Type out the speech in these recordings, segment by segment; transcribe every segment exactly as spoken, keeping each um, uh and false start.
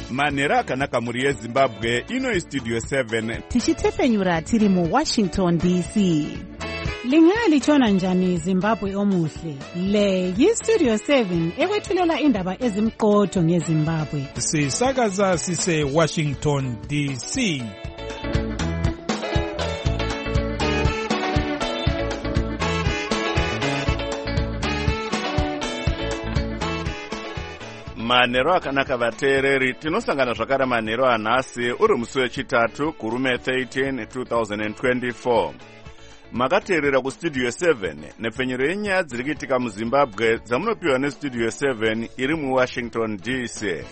manhero akanaka muri yezimbabwe. Ino studio seven tichitefenyura tiri mu Washington D C. Lingali chona njani Zimbabwe omuhle. Le yi Studio seven ekwethulela indaba ezimqotho ngeZimbabwe. Sisakaza sise Washington D C. manhero akanaka vateereri. Tinosangana zvakare manhero anhasi uri musi wechitatu kurume thirteen twenty twenty-four. Makateerera kustudio seven nepfenyero yenyaya dziri kuitika muZimbabwe dzamunopiwa nestudio seven iri muWashington D C.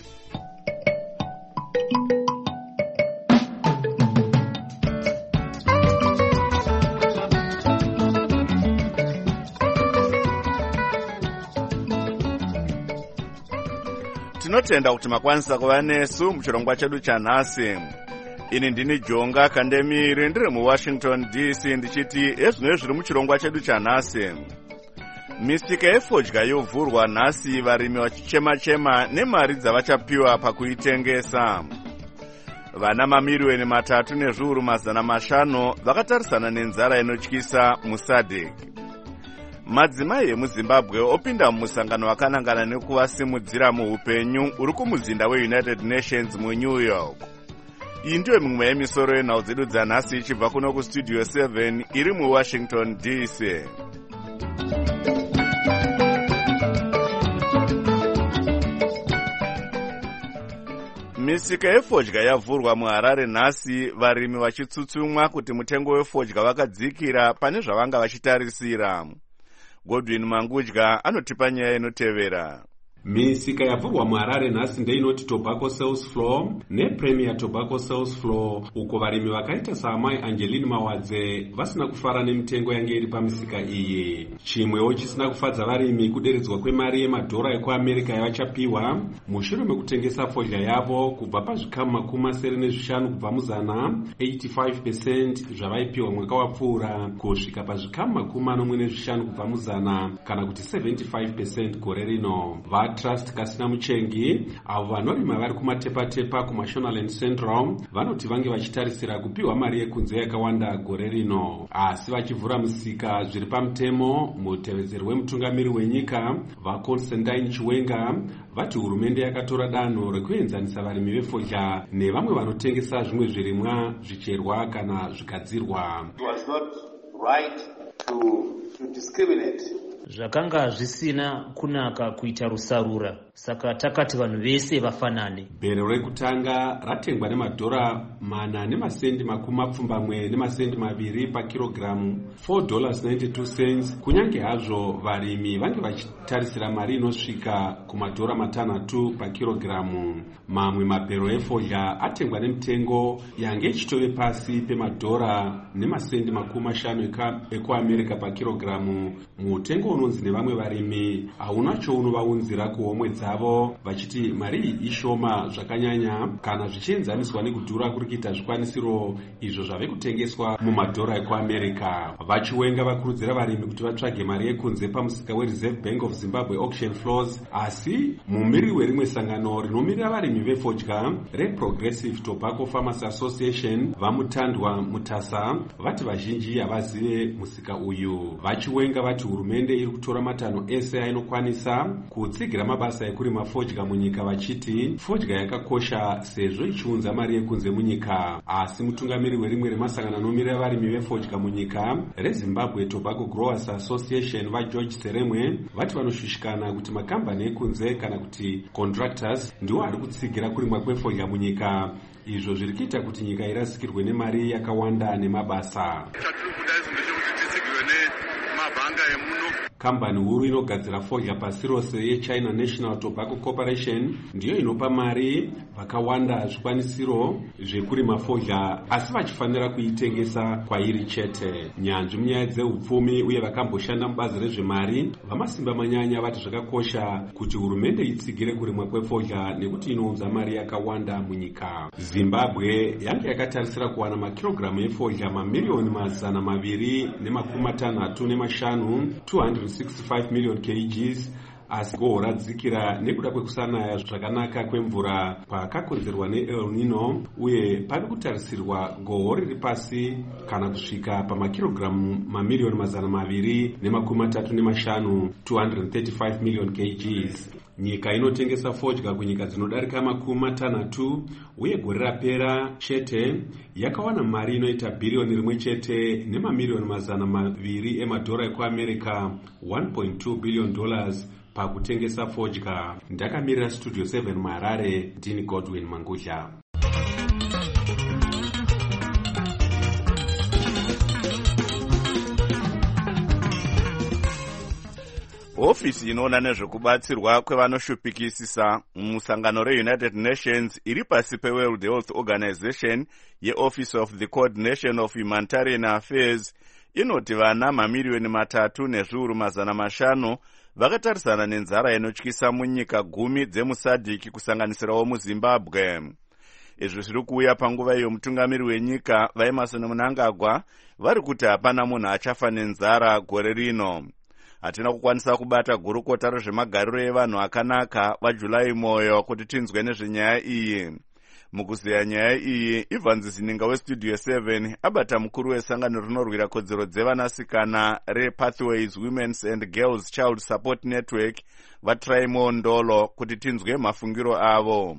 Tinotenda kuti makwanisa kuva nesu muchirongwa chedu chanhasi. Ini ndini Jonga Kandemiri ndiri muWashington D C ndichiti ezvino zviri muchirongwa chedu chanhasi. Misika yefodya yovhurwa nhasi, varimi vachichema-chema nemari dzavachapiwa pakuitengesa. Vana mamiliyoni matatu nezviuru mazana mashanu vakatarisana nenzara inotyisa muSADC. Madzimai emuZimbabwe opinda mumusangano wakanangana nekuvasimudzira muupenyu uri kumuzinda weUnited Nations muNew York. Iyi ndiyo mimwe yemisoro yenhau dzedu dzanhasi ichibva kuno kustudio seven iri muWashington D C. Misika yefodya yavhurwa muHarare nhasi, varimi vachitsutsumwa kuti mutengo wefodya wakadzikira pane zvavanga vachitarisira. Godwin Mangudya anotipa nyaya inotevera. Misika yavhurwa muHarare nhasi ndeinoti Tobacco Sales Floor nePremier Tobacco Sales Floor, uko varimi vakaita saamai Angeline Mawadze vasina kufara nemitengo yange iri pamisika iyi. Chimwewo chisina kufadza varimi kuderedzwa kwemari yemadhora ekuAmerica yavachapiwa mushure mekutengesa fodya yavo kubva pazvikamu makumi masere nezvishanu kubva muzana eighty-five percent zvavaipiwa mwaka wapfuura kusvika pazvikamu makumi manomwe nezvishanu kubva muzana kana kuti seventy-five percent gore rino. Trust Kasina Muchengi avo vanorima vari kumatepa-tepa kuMashonaland Central vanoti vange vachitarisira kupiwa mari yekunze yakawanda gore rino, asi vachivhura musika zviri pamutemo. Mutevedzeri wemutungamiri wenyika vaConstantine Chiwenga vati hurumende yakatora danho rekuenzanisa varimi vefodya nevamwe vanotengesa zvimwe zvirimwa zvicherwa kana zvigadzirwa. It was not right to, to discriminate. Zvakanga zvisina kunaka kuita rusarura, saka takati vanhu vese vafanane. Bhero rekutanga ratengwa nemadhora mana nemasendi makumi mapfumbamwe nemasendi maviri pakirogiramu, four dollars ninety-two cents. Kunyange hazvo varimi vange vachitarisira mari inosvika kumadhora matanhatu pakirogiramu. Mamwe mabhero efodya atengwa nemitengo yange ichitove pasi pemadhora nemasendi makumi mashanu ekuAmerica pakirogiramu. Mutengo unonzi nevamwe varimi hauna chounovaunzira kuhomwe dzavo, vachiti mari iyi ishoma zvakanyanya kana zvichienzaniswa nekudhura kuri kuita zvikwanisiro izvo zvave kutengeswa mumadhora ekuAmerica. Vachiwenga vakurudzira varimi kuti vatsvage mari yekunze pamusika weReserve Bank of Zimbabwe auction floors, asi mumiriri werimwe sangano rinomirira varimi vefodya reProgressive Tobacco Farmers Association vamutandwa Mutasa vati vazhinji havazive musika uyu. Vachiwenga vati hurumende iri kutora matanho ese ainokwanisa kutsigira mabasa ekurima fodya munyika, vachiti fodya yakakosha sezvo ichiunza mari yekunze munyika. Asi mutungamiri werimwe remasangano anomirira varimi vefodya munyika reZimbabwe Tobacco Growers Association vaGeorge Seremwe vati vanoshushikana kuti makambani ekunze kana kuti contractors ndiwo ari kutsigira kurimwa kwefodya munyika, izvo zviri kuita kuti nyika irasikirwe nemari yakawanda nemabasa. Kambani huru inogadzira fodya pasi rose yeChina National Tobacco Corporation ndiyo inopa mari vakawanda zvikwanisiro zvekurima fodya, asi vachifanira kuitengesa kwairi chete. Nyanzvi munyaya dzeupfumi uye vakamboshanda mubazi rezvemari vamasimba manyanya vati zvakakosha kuti hurumende itsigire kurimwa kwefodya nekuti inounza mari yakawanda munyika. Zimbabwe yange yakatarisira kuwana makirogiramu efodya mamiliyoni mazana maviri nemakumi matanhatu nemashanu two hundred sixty-five million kilograms asi goho radzikira nekuda kwekusanaya zvakanaka kwemvura kwakakonzerwa neEl Nino, uye pari kutarisirwa goho riri pasi kana kusvika pamakirogiramu mamiliyoni mazana maviri nemakumi matatu nemashanu two hundred thirty-five million kgs. Nyika inotengesa fodya kunyika dzinodarika makumi matanhatu, uye gore rapera chete yakawana mari inoita bhiriyoni rimwe chete nemamiliyoni mazana maviri emadhora ekuamerica one point two billion dollars pakutengesa fodya. Ndakamirira Studio seven muHarare, ndini Godwin Mangudya. Ofisi inoona nezvekubatsirwa kwevanoshupikisisa musangano reUnited Nations iri pasi peWorld Health Organization yeOffice of the Coordination of Humanitarian Affairs inoti vana mamiliyoni matatu nezviuru mazana mashanu vakatarisana nenzara inotyisa munyika gumi dzemusadhiki kusanganisirawo muZimbabwe. Izvi zviri kuuya panguva iyo mutungamiri wenyika vaEmmerson Mnangagwa vari kuti hapana munhu achafa nenzara gore rino. Hatina kukwanisa kubata gurukota rezvemagariro evanhu akanaka vaJulai Moyo kuti tinzwe nezvenyaya iyi. Mukuziya nyaya iyi, Ivan Zininga weStudio seven abata mukuru wesangano rinorwira kodzero dzevanasikana rePathways Women's and Girls Child Support Network vaTraimo Ndolo kuti tinzwe mafungiro avo.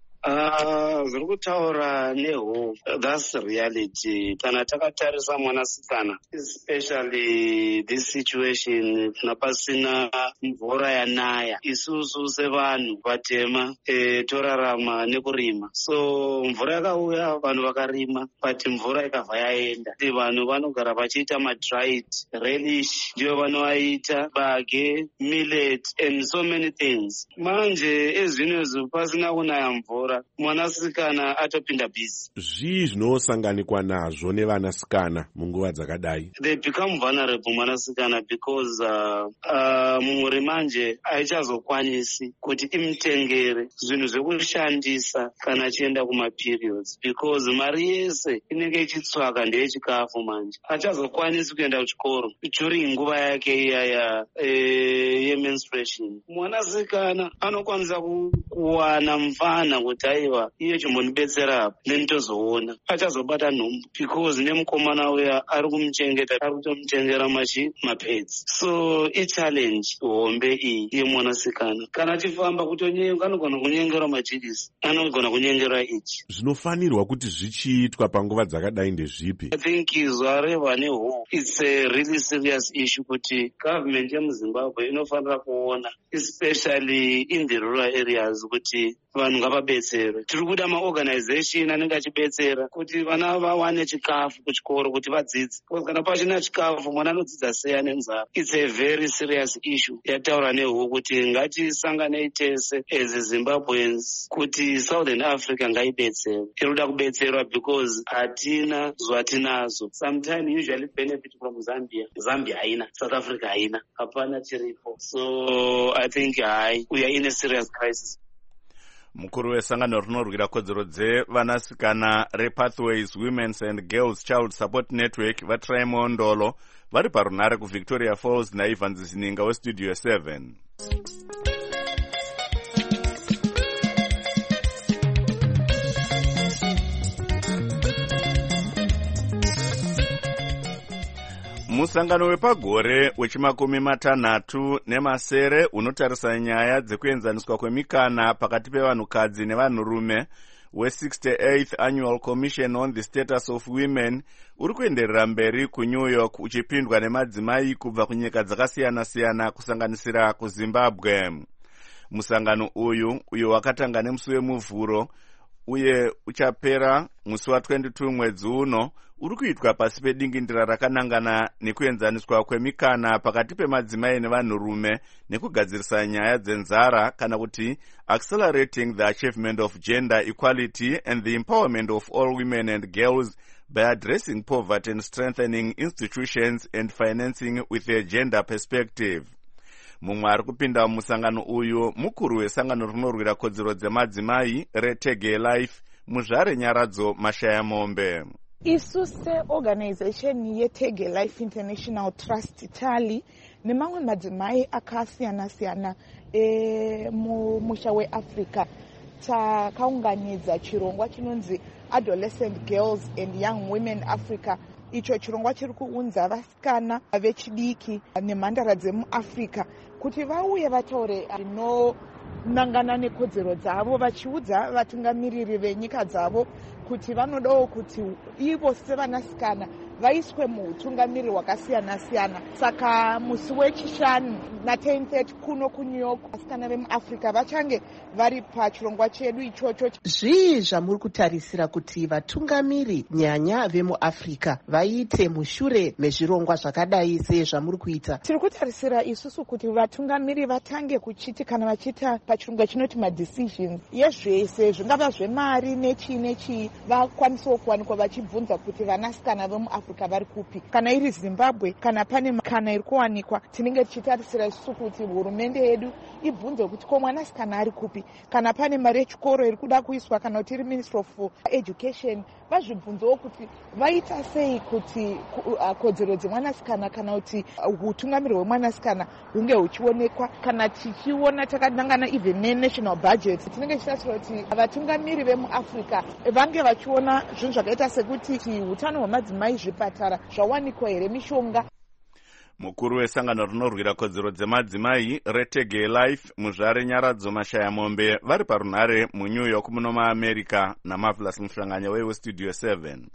Uh, zviri kutaura nehope, that's reality. Kana takatarisa mwanasikana, especially this situation, napasina mvura yanaya. Isusu sevanhu vatema e, torarama nekurima. So mvura yakauya vanhu vakarima, but mvura ikabva yaenda. Vanhu vanogara vachiita madried relish, ndio vanoaita bage, millet and so many things. Manje ezvinezvi pasina kunaya mvura, mwanasikana atopinda busy. Zvii zvinosanganikwa nazvo nevanasikana munguva dzakadai? They become vulnerable mwanasikana because uh, uh, mumuri manje haichazokwanisi kuti imutengere zvinhu zvekushandisa kana achienda kumaperiods, because mari yese inenge ichitsvaka ndeyechikafu manje. Hachazokwanisi kuenda kuchikoro during nguva yake iyaya e, yemenstruation. Mwanasikana anokwanisa kuwana mfana kuti aiwa iye chimbondibetsera apa ndinotozoona achazobata nhumbu, because nemukomana uya ari kumuchengeta ari kutomutengera machi mapedzi. So ichallenge hombe iyi yemwanasikana. Kana achifamba kutonyenga anogona kunyengera majidisi, anogona kunyengera ichi. Zvinofanirwa kuti zvichiitwa panguva dzakadai ndezvipi? I think izwa reva nehope, it's a really serious issue kuti government yemuZimbabwe inofanira kuona, especially in the rural areas, kuti vanhu ngavabetserwe. Tiri kuda maorganization anenge achibetsera kuti vana vawane chikafu kuchikoro kuti vadzidze. Kana pachina chikafu mwana anodzidza sei ane nzara? It's a very serious issue. Yataura nehuku kuti ngatisanganei tese as Zimbabweans kuti Southern Africa ngaibetserwe. Inoda kubetserwa because hatina zvatinazo. Sometimes usually benefit from Zambia. Zambia haina, South Africa haina, hapana chiripo. So I think hai, we are in a serious crisis. Mukuru wesangano rinorwira kodzero dzevanasikana rePathways Women's and Girls Child Support Network vaTraimo Ndolo vari parunare kuVictoria Falls naIvan Zininga weStudio seven. Musangano wepagore wechimakumi matanhatu nemasere unotarisa nyaya dzekuenzaniswa kwemikana pakati pevanhukadzi nevanhurume we-sixty-eighth Annual Commission on the Status of Women uri kuenderera mberi kuNew York uchipindwa nemadzimai kubva kunyika dzakasiyana-siyana kusanganisira kuZimbabwe. Musangano uyu uyo wakatanga nemusi wemuvhuro uye uchapera musi wa-twenty-two mwedzi uno uri kuitwa pasi pedingindira rakanangana nekuenzaniswa kwemikana pakati pemadzimai nevanhurume nekugadzirisa nyaya dzenzara kana kuti accelerating the achievement of gender equality and the empowerment of all women and girls by addressing poverty and strengthening institutions and financing with a gender perspective. Mumwe ari kupinda musangano uyu mukuru wesangano rinorwira kodzero dzemadzimai reTege Life muzvare Nyaradzo Mashaya Mombe. Isu seorganization yeTege Life International Trust tali nemamwe madzimai akasiyana siyana e musha weAfrica takaunganidza chirongwa chinonzi Adolescent Girls and Young Women Africa. Icho chirongwa chiri kuunza vasikana vechidiki nemhandara dzemuAfrica kuti vauye vataure zvinonangana nekodzero dzavo, vachiudza vatungamiriri venyika dzavo kuti vanodawo kuti ivo sevanasikana vaiswe muutungamiri hwakasiyana siyana. Saka musi wechishanu na10 thirty kuno kuNew York vasikana vemuAfrica vachange vari pachirongwa chedu ichocho. Zvii zvamuri kutarisira kuti vatungamiri nyanya vemuAfrica vaite mushure mezvirongwa zvakadai sezvamuri kuita? Tiri kutarisira isusu kuti vatungamiri vatange kuchiti kana vachiita pachirongwa chinoti madecisions yezvese zvingava zvemari nechii nechii vakwanisawo kuwanikwa vachibvunza kuti vanasikana vemuAfrica vari kupi. Kana iri Zimbabwe kana pane kana iri kuwanikwa, tinenge tichitarisira isusu kuti hurumende yedu ibvunze kuti ko mwanasikana ari kupi. Kana pane mari yechikoro iri kuda kuiswa kana kuti iri Ministry of Education vazvibvunzewo kuti vaita sei kuti kodzero dzemwanasikana kana kuti utungamiri hwemwanasikana hunge huchionekwa. Kana tichiona takanangana even nenational budget tinenge tichitarisira kuti vatungamiri vemuAfrica vange vachiona zvinhu zvakaita sekuti hutano hwemadzimai, zvipatara zvawanikwa here, mishonga. Mukuru wesangano rinorwira kodzero dzemadzimai reTege Life muzvare Nyaradzo Mashaya Mombe vari parunhare muNew York muno maAmerica naMarvelous Mhlanganya weStudio seven.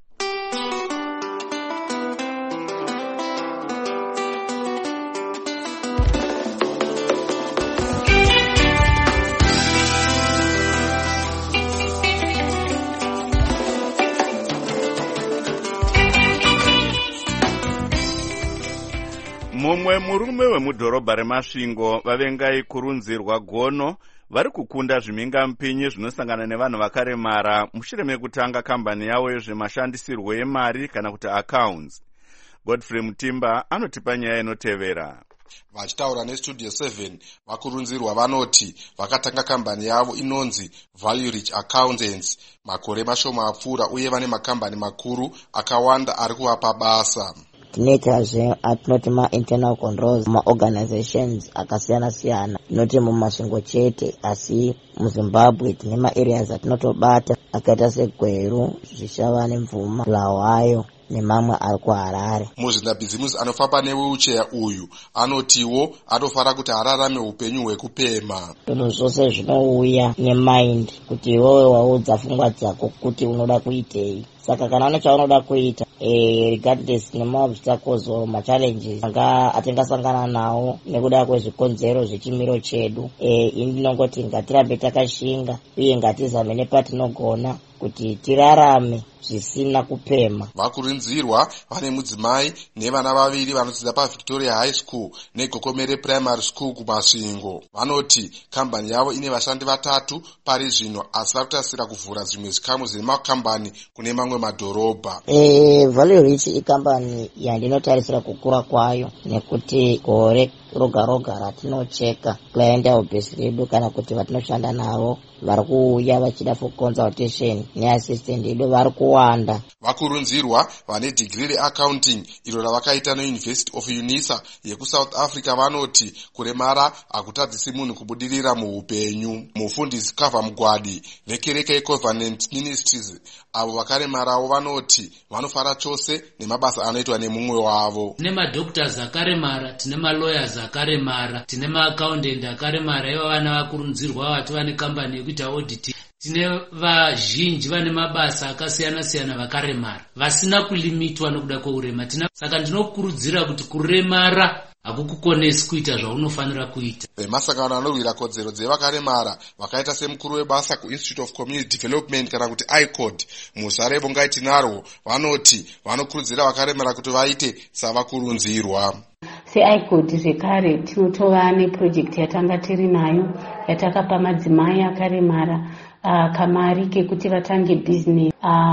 Mumwe murume wemudhorobha reMasvingo vavengai kurunzirwa gono vari kukunda zvimhingampinyi zvinosangana nevanhu vakaremara mushure mekutanga kambani yavo yezvemashandisirwo emari kana kuti accounts. Godfrey Mutimba anotipa nyaya inotevera. Vachitaura neStudio seven vakurunzirwa vanoti vakatanga kambani yavo inonzi Value Rich Accountants makore mashoma apfuura uye vane makambani makuru akawanda ari kuvapa basa. Tinoitazve atinoti ma-internal controls ma-organizations akasiyana siyana, tinoti mumasvingo chete asi muZimbabwe tine ma-areas atinotobata akaita seGweru, Zvishava neMvuma, Bulawayo nemamwe ari kuHarare. Muzvinabhizimusi anofamba newheelchair uyu anotiwo atofara kuti ararame upenyu hwekupema. Zvinhu zvose zvinouya nemind kuti iwewe waudza pfungwa dzako kuti unoda kuitei. Saka kana une chaunoda kuita eh regardless nemaobstacles or machallenges anga atingasangana nawo nekuda kwezvikonzero zvechimiro chedu, eh indinongoti ngatirambe takashinga uye ngatizame nepatinogona kuti tirarame zvisina kupema. Vakurunzirwa vane mudzimai nevana vaviri vanodzidza paVictoria High School neGokomere Primary School kuMasvingo. Vanoti kambani yavo ine vashandi vatatu pari zvino asi varikutasira kuvhura zvimwe zvikamu zvemakambani kune mamwe madhorobha. Eh Value Rich ikambani yandinotarisira kukura kwayo nekuti gore roga roga ratinocheka client base redu kana kuti vatinoshanda navo vari kuuya vachida for consultation neassistant edu vari kuwanda. Vakurunzirwa vane degree reaccounting iro ravakaita neUniversity of UNISA yekuSouth Africa vanoti kuremara hakutadzisi munhu kubudirira muupenyu. Mufundisi Kava Mugwadi vekereke yeCovenant Ministries avo vakaremarawo vanoti vanofara chose nemabasa anoitwa nemumwe wavo. Tine madoctors akaremara, tine malawyers akaremara, tine maaccountant akaremara, ivo vana vakurunzirwa vati vane kambani yekuita audit. Tine vazhinji vane mabasa akasiyana siyana vakaremara vasina kulimitwa nokuda kweurema. Tina saka ndinokurudzira kuti kuremara hakukukonesi kuita zvaunofanira kuita. Vemasangano anorwira kodzero dzevakaremara vakaita semukuru webasa kuInstitute of Community Development kana kuti I C O D muzare Bongai Tinarwo vanoti vanokurudzira vakaremara kuti vaite savakurunzirwa. Se-I C O D zvekare tinotova neprojekti yatanga tiri nayo yatakapa madzimai akaremara uh, kamari kekuti vatange business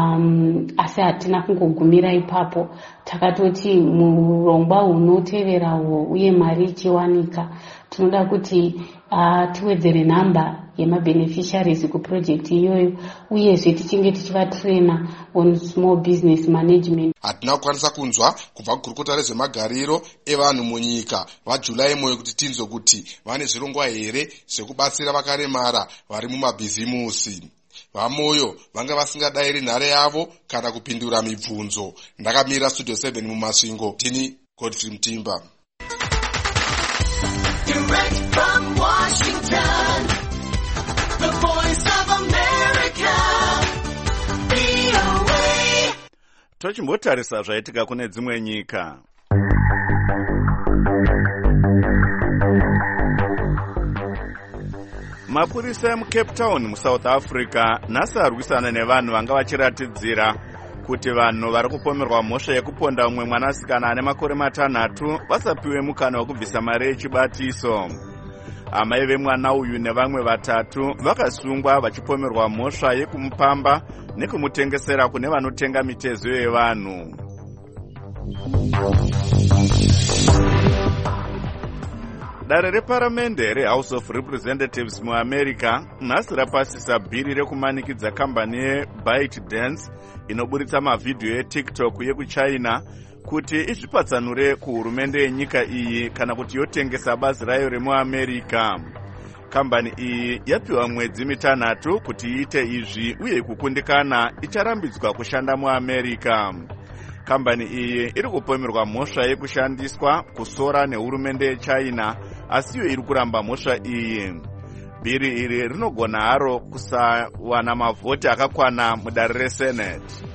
um, asi hatina kungogumira ipapo. Takatoti murongwa unoteverawo uye mari ichiwanika tinoda kuti uh, tiwedzere nhamba yemabeneficiaries kuprojekti iyoyo, uyezve tichinge tichivatraina on small business management. Hatina kukwanisa kunzwa kubva kugurukota rezvemagariro evanhu munyika vaJulai Moyo kuti tinzwe kuti vane zvirongwa here zvekubatsira vakaremara vari mumabhizimusi. VaMoyo vanga vasingadayiri nhare yavo kana kupindura mibvunzo. Ndakamira Studio seven mumasvingo, tini Godfrey Mtimba. Direct from Washington, the voice of America, V O A. Tochimbotarisa zvaitika kune dzimwe nyika. Mapurisa emuCape Town muSouth Africa nhasi arwisana nevanhu vanga vachiratidzira kuti vanhu vari kupomerwa mhosva yekuponda umwe mwanasikana ane makore matanhatu vasapiwe mukana wekubvisa mari yechibatiso. Amai vemwana uyu nevamwe vatatu vakasungwa vachipomerwa mhosva yekumupamba nekumutengesera kune vanotenga mitezo yevanhu. Dare reparamende reHouse of Representatives muAmerica nhasi rapasisa bhiri rekumanikidza kambani yeBytedance inoburitsa mavhidhiyo eTikTok yekuChina kuti izvipatsanure kuhurumende yenyika iyi kana kuti yotengesa bazi rayo remuAmerica. Kambani iyi yapiwa mwedzi mitanhatu kuti iite izvi uye kukundikana icharambidzwa kushanda muAmerica. Kambani iyi iri kupomerwa mhosva yekushandiswa kusora nehurumende yeChina, asiyo iri kuramba mhosva iyi. Bhiri iri rinogona haro kusawana mavhoti akakwana mudare reSenate.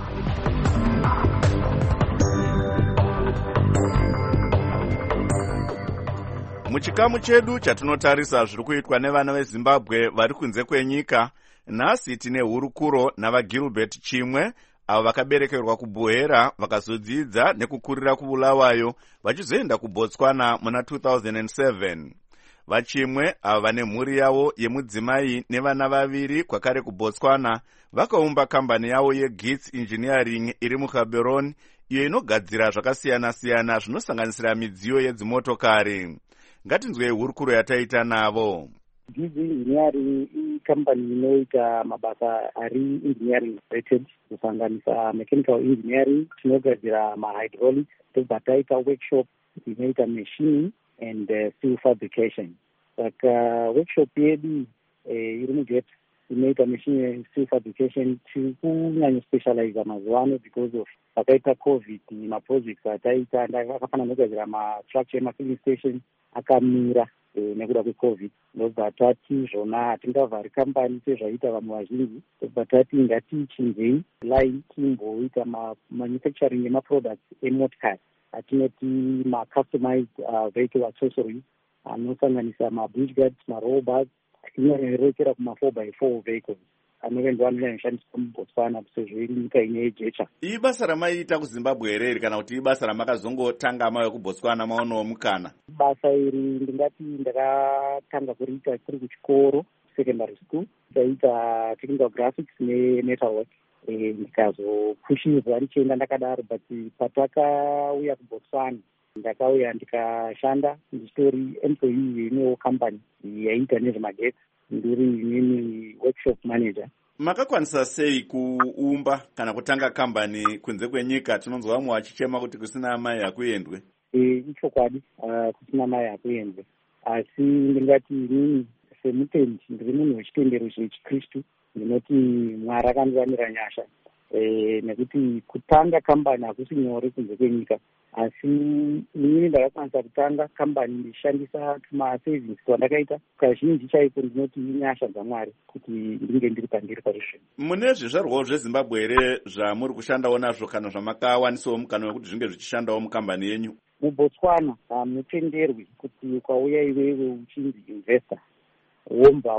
Muchikamu chedu chatinotarisa zviri kuitwa nevana veZimbabwe vari kunze kwenyika, nhasi tine hurukuro navaGilbert Chimwe avo vakaberekerwa kuBuhera vakazodzidza nekukurira kuBulawayo vachizoenda kuBotswana muna two thousand seven. Vachimwe avo vane mhuri yavo yemudzimai nevana vaviri kwakare kuBotswana vakaumba kambani yavo yeGits Engineering iri muGaborone, iyo inogadzira zvakasiyana-siyana zvinosanganisira midziyo yedzimotokari. Ngatinzwei hurukuro yataita navo. Gits Engineering ikambani inoita mabasa ari engineering related kusanganisa mechanical engineering, tinogadzira mahydraulics, tobva taita workshop inoita machining and uh, steel fabrication. Saka workshop yedu eh, iri mugate inoita machining and steel fabrication tiri kunyanya specialize mazuva because of pakaita covid maprojects ataita ndakafana nogadzira mastructure emafilling station akamira e, nekuda kwecovid. Ndobva tati zvona hatingavhari kambani sezvaita vamwe vazhinji, ndobva tati ngatichinjei line timboita manufacturing emaproducts emotokari atinoti macustomized uh, vehicle accessories anosanganisa mabridge guards, maroll bars, inorekera kuma four by four vehicles anove anoishandiswa muBotswana sezvo iri nyika ine jecha. Ibasa ramaiita kuZimbabwe here kana kuti ibasa ramakazongotanga mauya kuBotswana maonawo mukana? Basa iri ndingati ndakatanga kuriita kuri kuchikoro secondary school, ndaita technical graphics nemetalwork. E, ndikazopushirwa richienda ndakadaro, but patakauya kuBotswana ndakauya ndikashanda ndichitori employee yenewo company yaita nezvemagetsi, ndiri inini workshop manager. Makakwanisa sei kuumba kana kutanga kambani kunze kwenyika? Tinonzwa vamwe vachichema kuti kusina mai hakuendwe. E, ichokwadi, uh, kusina mai hakuendwe, asi ndingati inini semutendi ndiri munhu wechitendero chechiKristu, ndinoti Mwari akandiwanira nyasha e, nekuti kutanga kambani hakusi nyore kunze kwenyika, asi inini ndakakwanisa kutanga kambani ndichishandisa tuma savings twandakaita kazhinji chaiko. Ndinoti inyasha dzaMwari kuti ndinge ndiri pandiri parizvino. Mune zvizvarwawo zveZimbabwe here zvamuri kushandawo nazvo kana zvamakawanisawo mukana wekuti zvinge zvichishandawo mukambani yenyu? MuBotswana hamutenderwi kuti ukauya iwewe uchinzi investor womba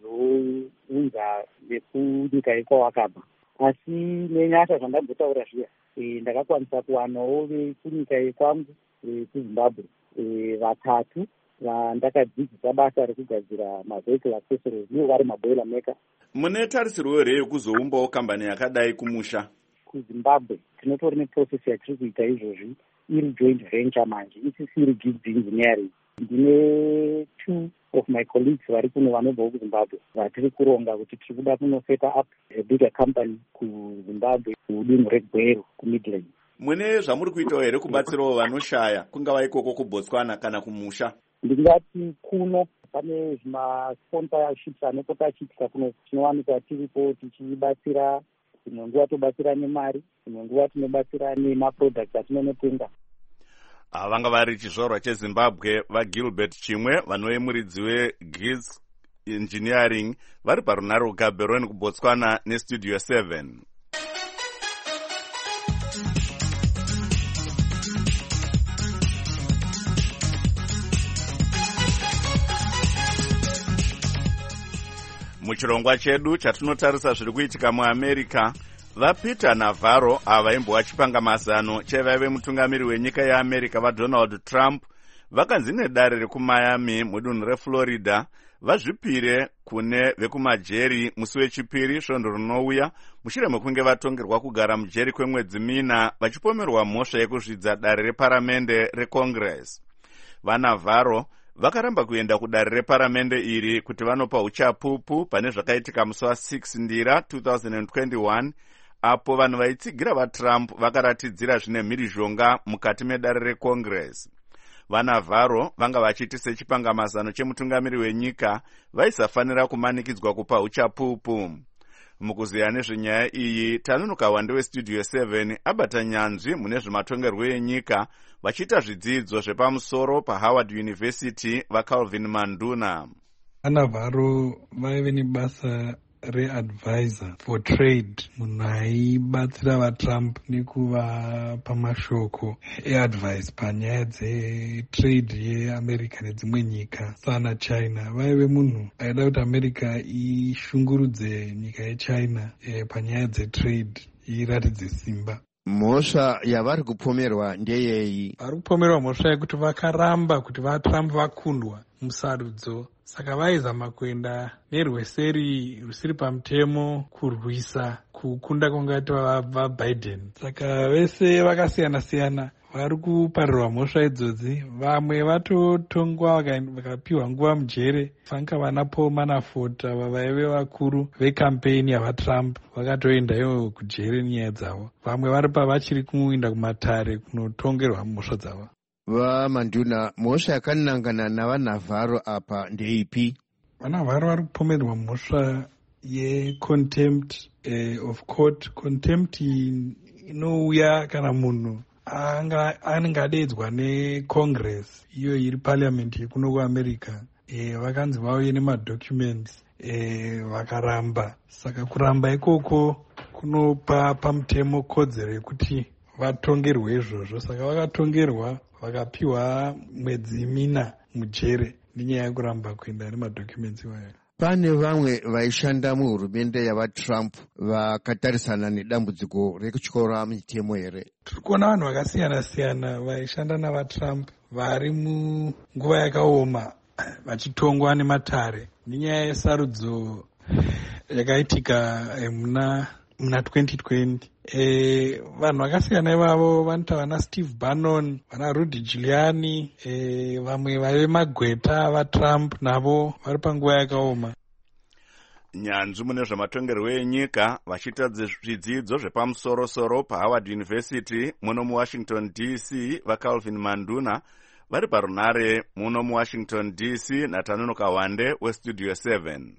wazounza nekunyika yekwawakabva, asi nenyasha zvandambotaura zviya e, ndakakwanisa kuwanawo vekunyika yekwangu e, kuZimbabwe e, vatatu vandakadzidzisa basa rekugadzira mavehicle accessories, ivo vari maboiler maker. Mune tarisirwo here yekuzoumbawo kambani yakadai kumusha? KuZimbabwe tinotori neprocess yatiri kuita izvozvi, iri joint venture manje, isisiri Gits Engineering, ndine two of my colleagues vari kuno vanobvawo kuzimbabwe vatiri kuronga kuti tiri kuda kunoseta up a bigger company kuzimbabwe kudunhu regweru kumidland. Mune zvamuri kuitawo here kubatsirawo vanoshaya kungava ikoko kuBotswana kana kumusha? Ndingati kuno pane zvimasponsorships anopota achiitika kuno tinowanika tiripo tichibatsira, imwe nguva tobatsira nemari, imwe nguva tinobatsira nemaproducts atinonotenga. Vanga vari chizvarwa cheZimbabwe vaGilbert Chimwe vanoyemuridzi weGiz Engineering vari parunare kuGaborone kuBotswana neStudio seven. Muchirongwa chedu chatinotarisa zviri kuitika muAmerica, vaPeter Navarro ava imbwa chipanga mazano chevaive mutungamiri wenyika yeAmerica vaDonald Trump vakanzi nedare rekuMiami mudunhu reFlorida vazvipire kune vekumajeri musi wechipiri svondo rinouya mushure mekunge vatongerwa kugara mujeri kwemwedzi mina vachipomerwa mhosva yekuzvidza dare reparamende reCongress. VaNavarro vakaramba kuenda kudare reparamende iri kuti vanopa uchapupu pane zvakaitika musi wa6 ndira two thousand twenty-one apo vanhu vaitsigira vaTrump vakaratidzira zvine mhirizhonga mukati medare reCongress. VaNavarro vanga vachiti sechipangamazano chemutungamiri wenyika vaisafanira kumanikidzwa kupa uchapupu. Mukuziya nezvenyaya iyi tanunuka wande weStudio seven abata nyanzvi mune zvematongerwo enyika vachiita zvidzidzo zvepamusoro paHoward University vaCalvin Manduna. VaNavarro vaive nebasa readvisor for trade, munhu aibatsira vaTrump nekuvapa mashoko eadvice panyaya dzetrade yeAmerica nedzimwe nyika sana China. Vaive munhu aida kuti America ishungurudze nyika yeChina e, panyaya dzetrade iratidze simba. Mhosva yavari kupomerwa ndeyei? Vari kupomerwa mhosva yekuti vakaramba kuti vaTrump vakundwa musarudzo, saka vaizama kuenda nerweseri rusiri pamutemo kurwisa kukunda kwangatiwa vaBiden. Saka vese vakasiyana siyana vari kuparirwa mhosva idzodzi. Vamwe vatotongwa vakapiwa nguva mujere, vanga vana Paul Manafort ava vaive vakuru vekampeni yavaTrump vakatoenda ivo kujere nyaya dzavo. Vamwe vari pavachiri kuenda kumatare kunotongerwa mhosva dzavo. VaManduna, mhosva yakanangana navaNavarro apa ndeipi? VaNavarro vari kupomerwa mhosva yecontempt eh, of court. Contempt inouya kana munhu anenge adedzwa neCongress, iyo iri parliament yekuno kuAmerica. E, vakanzi vauye nemadocuments e, vakaramba. Saka kuramba ikoko kunopa pamutemo kodzero yekuti vatongerwe izvozvo. Saka vakatongerwa vakapiwa mwedzi mina mujere nenyaya yekuramba kuenda nemadocuments iwayo. Pane vamwe vaishanda muhurumende yavaTrump vakatarisana nedambudziko rekutyora mitemo here? Tiri kuona vanhu vakasiyana siyana vaishanda navaTrump vari munguva yakaoma vachitongwa nematare nenyaya yesarudzo yakaitika muna muna twenty twenty. E, vanhu vakasiyana ivavo vanoita vana Steve Bannon, vana Rudy Giuliani, e, vamwe vaive magweta vaTrump navo vari panguva yakaoma. Nyanzvi mune zvematongerwo enyika vachiita zvidzidzo zvepamusoro-soro paHoward University muno muWashington D C vaCalvin Manduna vari parunare muno muWashington D C natanunuka wande weStudio seven.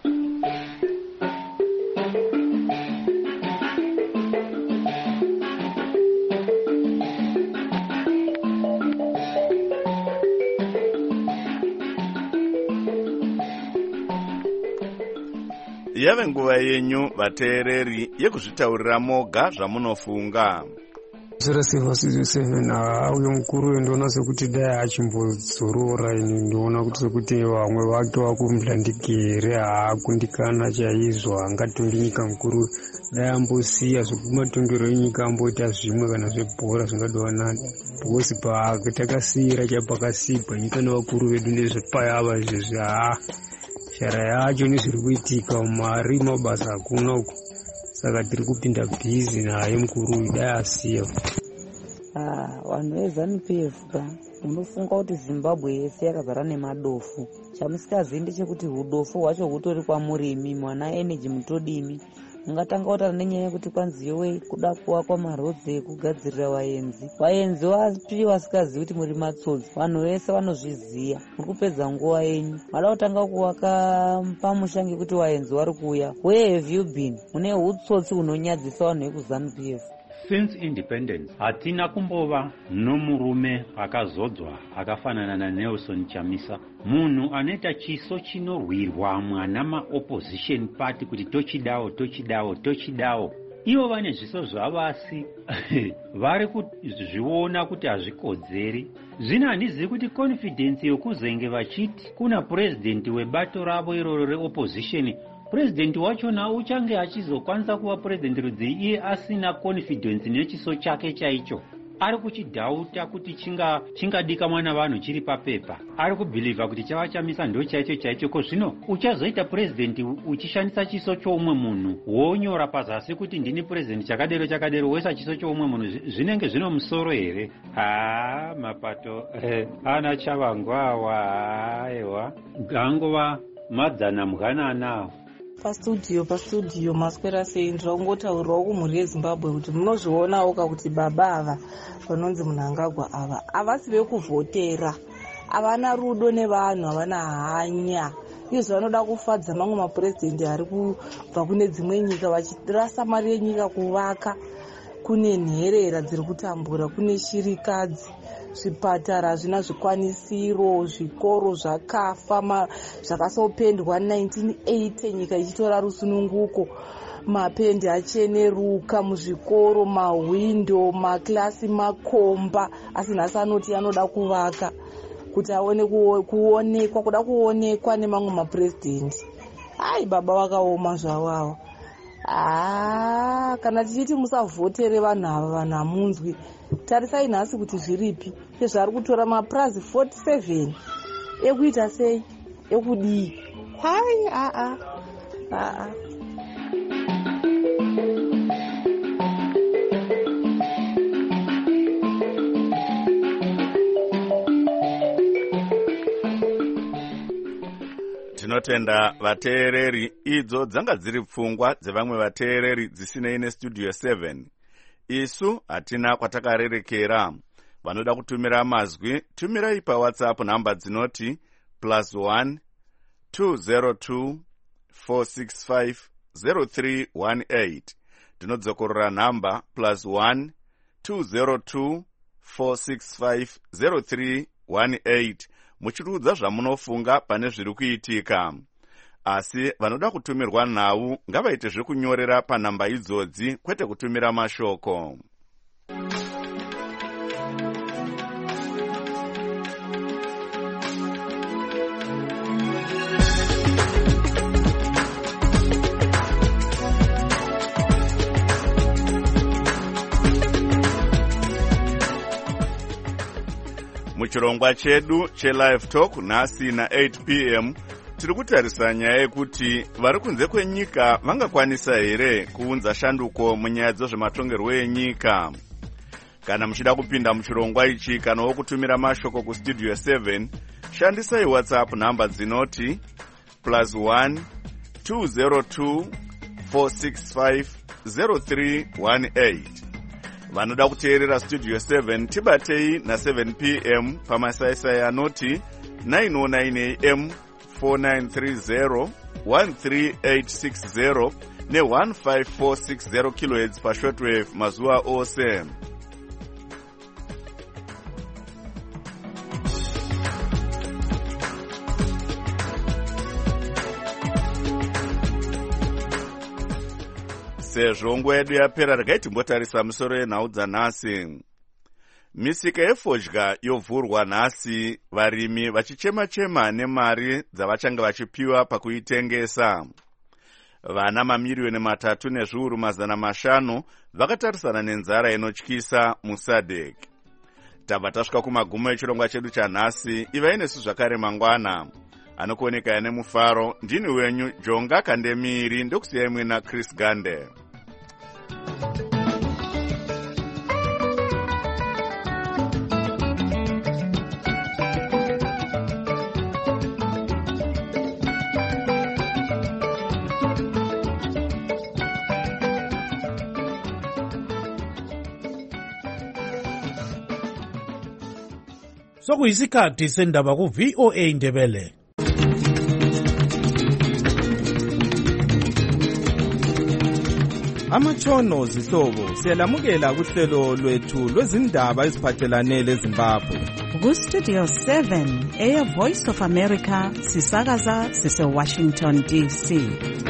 Yave nguva yenyu vateereri yekuzvitaurira moga zvamunofunga. Zera seva Studio seven auye mukuru ndoona sekuti dai achimbodzorora, ini ndoona kuti sekuti vamwe vake vakumhlandike here, haakundikana chaizvo, angatongi nyika mukuru dai ambosiya zvekumatongero enyika amboita zvimwe kana zvebhora zvingadova nani, because patakasiyira chapakasigwa nyika nevakuru vedu nezvepayava izvezvi haa shara yacho nezviri kuitika mari mabasa hakuna uko, saka tiri kupinda bhizi naye mukuru dai asiya. Ah, vanhu veZANU-P F ka unofunga kuti Zimbabwe yese yakazara nemadofu. Chamusingazivi ndechekuti rudofu hwacho hutori kwamurimi, mwana energy mutodimi. Ungatanga kutaura nenyaya yekuti kwanzi yowe kuda kuvakwa marodzi ekugadzirira vaenzi. Vaenzi vapi vasingazivi kuti muri matsotsi, vanhu vese vanozviziva. Muri kupedza nguva yenyu. Vada kutanga kuvaka pamusha ngekuti vaenzi vari kuuya. Where have you been? Mune hutsotsi hunonyadzisa vanhu vekuZANU P F. Since independence hatina kumbova nomurume akazodzwa akafanana naNelson Chamisa, munhu anoita chiso chinorwirwa mwana maopposition party kuti tochidawo tochidawo tochidawo. Ivo vane zviso zvavasi vari kuzviona kuti hazvikodzeri. Zvino handizivi kuti confidence yokuzenge vachiti kuna president webato ravo iroro reopposition, president wachona uchange achizokwanisa kuva president rudzi iye asina confidence nechiso chake chaicho. Ari kuchidhauta kuti chinga chingadika mwana vanhu chiri papepa. Ari kubhiliva kuti chava Chamisa ndo chaicho chaicho. Ko zvino uchazoita president uchishandisa chiso choumwe munhu, wonyora pazasi kuti ndini president chakadero chakadero, wesa chiso choumwe munhu, zvinenge zvino musoro here? Ha, mapato eh, ana chavangwawa aiwa gangova madzana mganana. Pastudio pastudio maswera sei, ndirakungotaurirawo kumhuri yeZimbabwe kuti munozvionawo kuti baba ava vanonzi Mnangagwa ava havasi vekuvhotera, havana rudo nevanhu, havana hanya. Izvo vanoda kufadza mamwe mapurezidendi ari kubva kune dzimwe nyika vachirasa mari yenyika kuvaka. Kune nherera dziri kutambura, kune shirikadzi, zvipatara hazvina zvikwanisiro, zvikoro zvakafa zvakasopendwa nineteen eighty nyika ichitora rusununguko, mapendi acheneruka muzvikoro, mahwindo, maklasi makomba, asi nhasi anoti anoda kuvaka kuti aone kuonekwa, kuda kuonekwa nemamwe mapurezidendi. Ai baba vakaoma zvavavo. Ah, kana tichiti musavhotere vanhu ava, vanhu hamunzwi. Tarisai nhasi kuti zviripi, sezvari kutora maprazi forty-seven ekuita sei, ekudii. Hai, a a a a tinotenda vateereri. Idzo dzanga dziri pfungwa dzevamwe vateereri dzisinei nestudio seven. Isu hatina kwatakarerekera. Vanoda kutumira mazwi, tumirai paWhatsApp namba dzinoti plus one two zero two four six five zero three one eight. Tinodzokorora namba plus one two zero two four six five zero three one eight. Muchirudzwa zvamunofunga pane zviri kuitika. Asi vanoda kutumirwa nhau ngavaite zvekunyorera panhamba idzodzi, kwete kutumira mashoko. Muchirongwa chedu chelive talk nhasi na eight p m tiri kutarisa nyaya yekuti vari kunze kwenyika vangakwanisa here kuunza shanduko munyaya dzezvematongerwo enyika. Kana muchida kupinda muchirongwa ichi kanawo kutumira mashoko kustudio seven, shandisai WhatsApp namba dzinoti plus one two zero two four six five zero three one eight. Vanoda kuteerera studio seven tibatei na seven p m pamasaisai anoti nine oh nine a m four nine three zero one three eight six zero ne one five four six zero kilohertz pashortwave mazuva ose. Sezvo nguva yedu yapera, regai timbotarisa musoro yenhau dzanhasi. Misika yefodya yovhurwa nhasi, varimi vachichema-chema nemari dzavachanga vachipiwa pakuitengesa. Vana mamiriyoni matatu nezviuru mazana mashanu vakatarisana nenzara inotyisa musadek. Tabva tasvika kumagumo echirongwa chedu chanhasi. Ivai nesu zvakare mangwana. Anokuoneka nemufaro, ndini wenyu Jonga Kandemiri, ndokusiyai mwina Chris Gande. sokuyisikhathi sendaba ku-V O A Ndebele. Amatshono zihlobo siyalamukela kuhlelo lwethu lwezindaba eziphathelane leZimbabwe. Ku-Studio seven, Air Voice of America, sisakaza sise-Washington D C.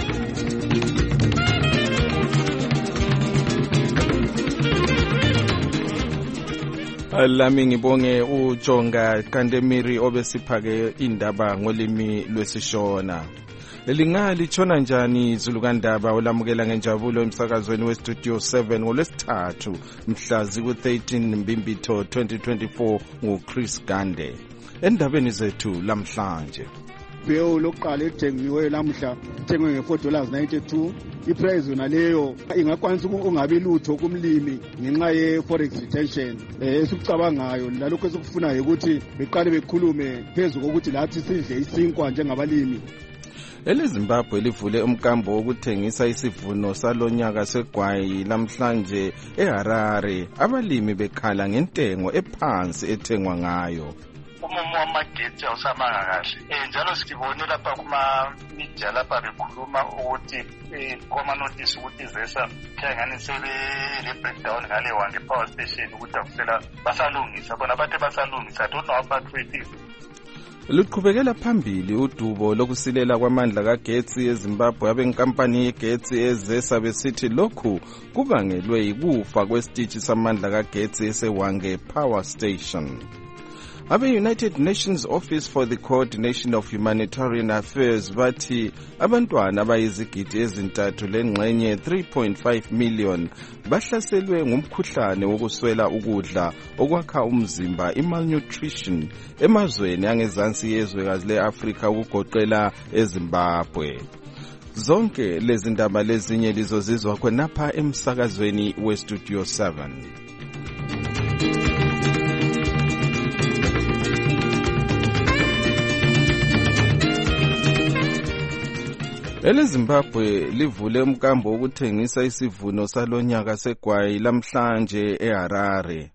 Lami ngibonge uJonga Kandemiri obesiphake indaba ngolimi lwesishona. Lelinga litshona njani Zulukandaba olamukela ngenjabulo emsakazweni weStudio seven ngolwesithathu mhla ziku thirteen Mbimbitho twenty twenty-four nguChris Gande. Endabeni zethu lamhlanje. Bewu lokuqala ethengiwe lamhla ithengwe nge-four dollars ninety-two. Iprice yona leyo ingakwanisa ukungabi lutho kumlimi ngenxa ye-forex retention. Eh esikucabangayo lalokho esikufunayo ukuthi beqale bekhulume phezulu kokuthi lathi sidle isinkwa njengabalimi. EleZimbabwe livule umkambo wokuthengisa isivuno salonyaka segwayi lamhlanje eHarare. Abalimi bekhala ngentengo ephansi ethengwa ngayo. Umumo wamagethi awusamanga kahle. Eh njalo sibone lapha kuma media lapha bekhuluma ukuthi koma notice ukuthi izesa khangani sebe le breakdown ngale wange power station ukuthi akusela basalungisa bona bathe basalungisa. I don't know about it. Luqhubekela phambili udubo lokusilela kwamandla kagetsi eZimbabwe abenkampani yegetsi ezesa besithi lokhu kubangelwe yikufa kwesitishi samandla kagetsi esewange power station. Abe-United Nations Office for the Coordination of Humanitarian Affairs bathi abantwana abayizigidi ezintathu lengxenye three point five million bahlaselwe ngumkhuhlane wokuswela ukudla okwakha umzimba i-malnutrition emazweni angezansi yezwekazi le-Afrika ukugoqela eZimbabwe. Zonke lezi ndaba lezinye lizozizwa khonapha emsakazweni weStudio seven. EleZimbabwe livule umkambo wokuthengisa isivuno salonyaka segwayi lamhlanje eHarare.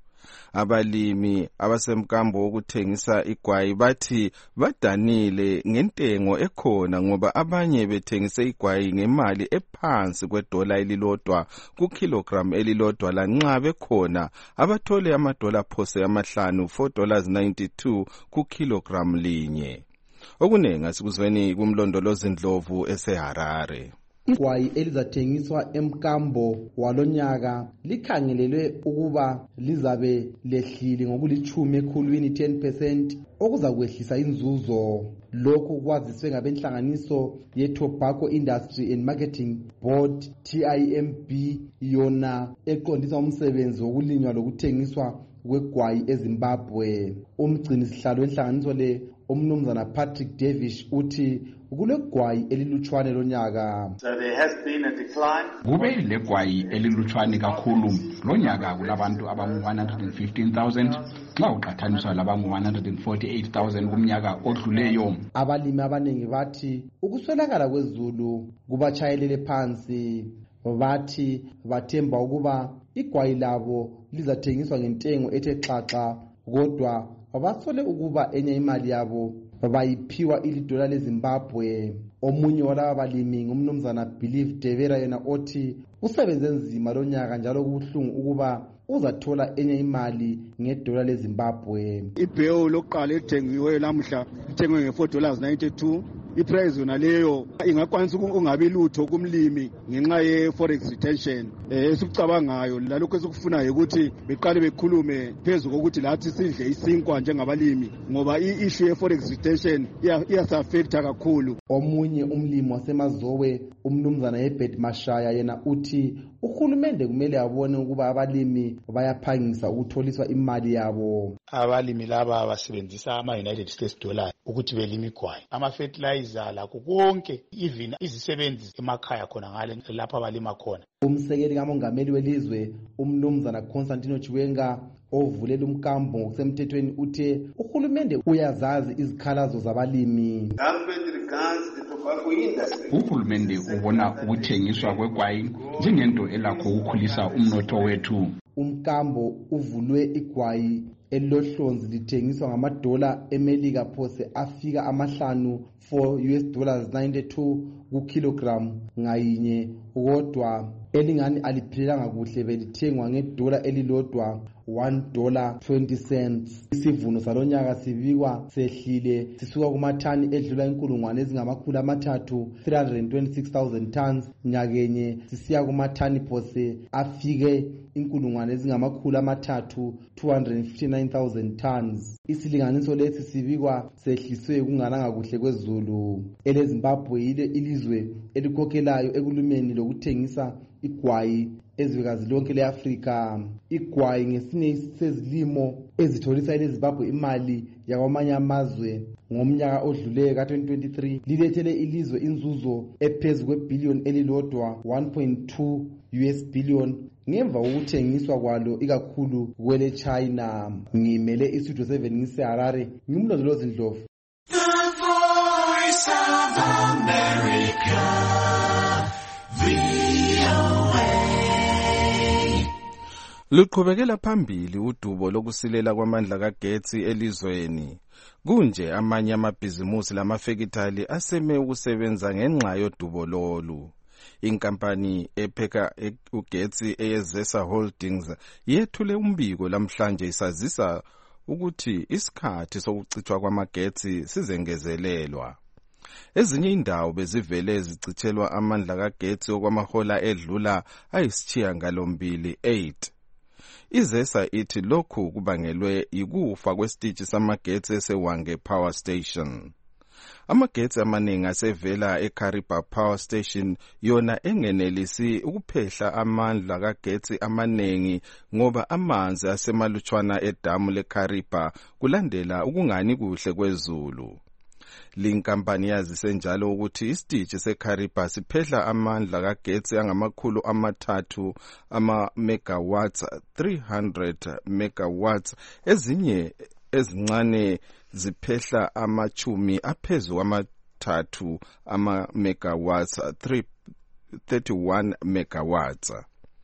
Abalimi abasemkambo wokuthengisa igwayi bathi badanile ngentengo ekhona ngoba abanye bethengise igwayi ngemali ephansi kwedola elilodwa ku kilogram elilodwa lanxa bekhona abathole amadola phose amahlanu four dollars ninety-two ku kilogram linye. Okunengi asikuzweni kumlondolozi Ndlovu eseHarare. Igwayi elizathengiswa emkambo walonyaka likhangelelwe ukuba lizabe lehlile ngokulichumi ekhulwini ten percent okuza kwehlisa inzuzo. Lokhu kwaziswe ngabenhlanganiso ye-Tobacco Industry and Marketing Board T I M B yona eqondisa umsebenzi wokulinywa lokuthengiswa kwegwayi eZimbabwe. Umgcini sihlalo wenhlanganiso le umnumzana Patrick Davish uthi kulegwayi elilutshwane lonyaka. So there has been a decline. Kube legwayi elilutshwane kakhulu lonyaka kulabantu abangu one hundred fifteen thousand xa uqhathaniswa labangu one hundred forty-eight thousand kumnyaka odluleyo. Abalimi abaningi bathi ukuswelakala kwezulu kubachayelele phansi. Bathi bathemba ukuba igwayi labo lizathengiswa ngentengo ethe xaxa kodwa bathole ukuba enye imali yabo bayiphiwa ilidola leZimbabwe. Omunye walaba balimi ngumnumzana Believe Devera yena othi usebenze nzima lonyaka njalo kubuhlungu ukuba uzathola enye imali ngedola leZimbabwe. Ibhewu lokuqala ethengiwe lamhla ithengwe nge-four dollars ninety-two. Iprice yona leyo ingakwanisa ukungabi lutho kumlimi ngenxa ye-forex retention. Eh esikucabangayo lalokho esikufunayo ukuthi beqale bekhulume phezulu kokuthi lathi sidle isinkwa njengabalimi ngoba i-issue ye-forex retention iyasafecta kakhulu. Omunye umlimi wasemazowe umnumzana Herbert Mashaya yena uthi uhulumende kumele abone ukuba abalimi bayaphangisa ukutholiswa imali yabo. Abalimi laba abasebenzisa ama-United States dollar ukuthi belime igwayi, ama-fertilizer lakho konke, even izisebenzi emakhaya khona ngale lapha abalima khona. Umsekeli kamongameli welizwe umnumzana Constantino Chiwenga ovulela umkambo ngokusemthethweni uthe uhulumende uyazazi izikhalazo zabalimi. Uhulumende ubona ukuthengiswa kwegwayi njengento elakho ukukhulisa umnotho wethu. Umkambo uvulwe igwayi elilohlonzi lithengiswa ngamadola emelika phose afika amahlanu four U S dollars ninety-two kukilogram ngayinye, kodwa elingani aliphelelanga kuhle belithengwa ngedola elilodwa one dollar twenty cents. Isivuno salonyaka sibikwa sehlile sisuka kumathani edlula inkulungwane ezingamakhulu amathathu three hundred twenty-six thousand tons nyakenye sisiya kumathani phose afike inkulungwane ezingamakhulu amathathu two hundred fifty-nine thousand tons. Isilinganiso lesi sibikwa sehliswe kungananga kuhle kwezulu. EleZimbabwe ile ilizwe elikhokhelayo ekulumeni lokuthengisa igwayi ezwekazi lonke leAfrika. Igwayi ngesinye sezilimo ezitholisa eleZimbabwe imali yakwamanye amazwe. Ngomnyaka odluleyo ka twenty twenty-three lilethele ilizwe inzuzo ephezulu kwebillion elilodwa one point two U S billion ngemva kokuthengiswa kwalo ikakhulu kwele China. Ngimele istudio seven ngiseHarare, ngimlondolozi Ndlovu. The Voice of America, V O A. Luqhubekela phambili udubo lokusilela kwamandla kagetsi elizweni. Kunje amanye amabhizimusi lamafekitali aseme ukusebenza ngenxa yodubo lolu. Inkampani epheka ugetsi eyeZesa Holdings yethule umbiko lamhlanje isazisa ukuthi isikhathi sokucithwa kwamagetsi sizengezelelwa. Ezinye indawo bezivele zicithelwa amandla kagetsi okwamahola edlula ayisishiyagalombili eight. iZesa ithi lokhu kubangelwe yikufa kwesitishi samagetsi eseWange Power Station. Amagetsi amaningi asevela eKariba Power Station yona engenelisi ukuphehla amandla kagetsi amaningi ngoba amanzi asemalutshwana edamu leKariba kulandela ukungani kuhle kwezulu. Linkampani yazise njalo ukuthi isitishi seKariba siphehla amandla kagetsi angamakhulu amathathu ama megawatts three hundred megawatts, ezinye ezincane ziphehla amachumi aphezu kwamathathu ama megawatts thirty-one megawatts.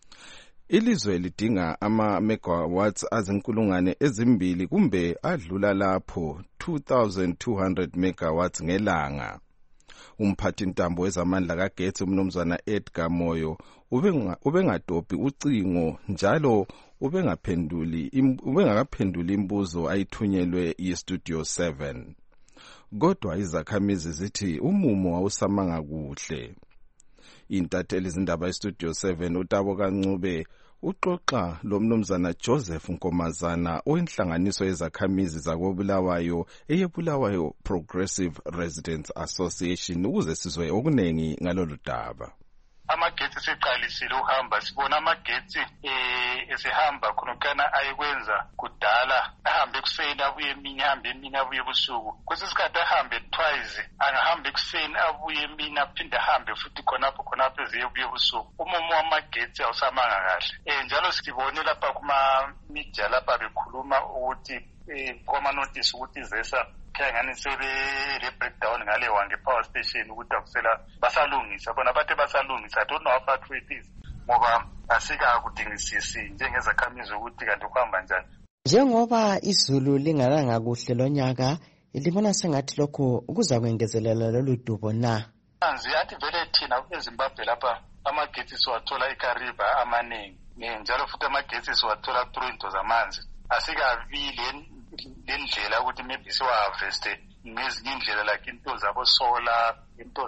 Ilizwe lidinga ama megawatts azinkulungwane ezimbili kumbe adlula lapho two thousand two hundred megawatts ngelanga. Umphathi ntambo wezamandla kagetsi umnumzana Edgar Moyo ubengadobhi ucingo njalo ubengaphenduli ubengakaphenduli imbuzo ayithunyelwe yiStudio seven. Kodwa izakhamizi zithi umumo awusamanga kuhle. Intatheli izindaba yeStudio seven uTabo Kancube uxoxa lomnumzana Joseph Nkomazana owenhlanganiso yezakhamizi zakobulawayo eyebulawayo Progressive Residents Association ukuze sizwe okunengi ngalolu daba. Amagetsi seqalisile uhamba, sibona amagetsi eh esehamba khonokana ayekwenza kudala, ahambe ekuseni abuye emini, ahambe emini abuye ebusuku. Kwesisikhathi ahambe twice, angahambe ekuseni abuye emini aphinde ahambe futhi khonapho khonapho eziye abuye ebusuku. Umumo wamagetsi awusamanga kahle. Eh njalo sibone lapha kuma media lapha bekhuluma ukuthi eh koma notice ukuthi iZesa kangani sebe le breakdown ngale Wange Power Station ukuthi akusela basalungisa, bona bathe basalungisa. I don't know how far it is ngoba asika kudingisisi njengezakhamizi ukuthi kanti kuhamba njani. Njengoba izulu lingalanga kuhle lonyaka, libona sengathi lokho kuza kwengezelela lolu dubo na? Manzi athi vele thina eZimbabwe lapha amagetsi siwathola eKariba amaningi, njalo futhi amagetsi siwathola through into zamanzi. Asikavile lendlela ukuthi maybe siwa-harveste ngezinye indlela like into zabo solar, into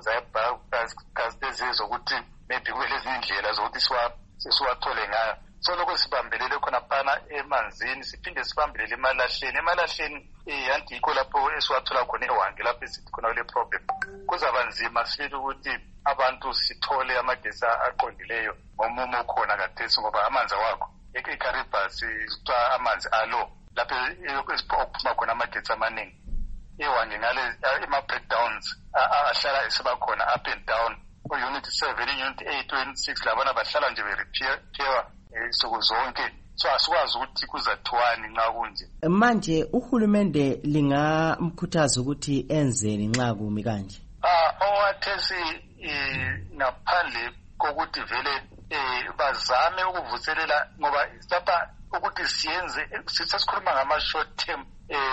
zayebhasi zokuthi maybe kube lezi indlela zokuthi siwathole ngayo. So lokho sibambelele khona phana emanzini, siphinde sibambelele emalahleni. Emalahleni yanti yikho lapho esiwathola khona eWange lapho esithi khona le problem. Kuzaba nzima sifile ukuthi abantu sithole amagetsi aqondileyo ngomumo khona kathesi ngoba amanzi awakho. eKariba sitwa amanzi alo lapho esiphuma khona amagetsi amaningi. eWange ngale ema-breakdowns ahlala esiba khona up and down. U-unit seven, unit eight, unit six labana bahlala nje be-repair insuku zonke. So asikwazi ukuthi kuzathiwani nxa kunje. Manje uhulumende lingamkhuthaza ukuthi enzeni nxa kumi kanje? Ah, owathesi ngaphandle kokuthi vele eh bazame ukuvuselela ngoba lapha ukuthi siyenze sesikhuluma ngama-short term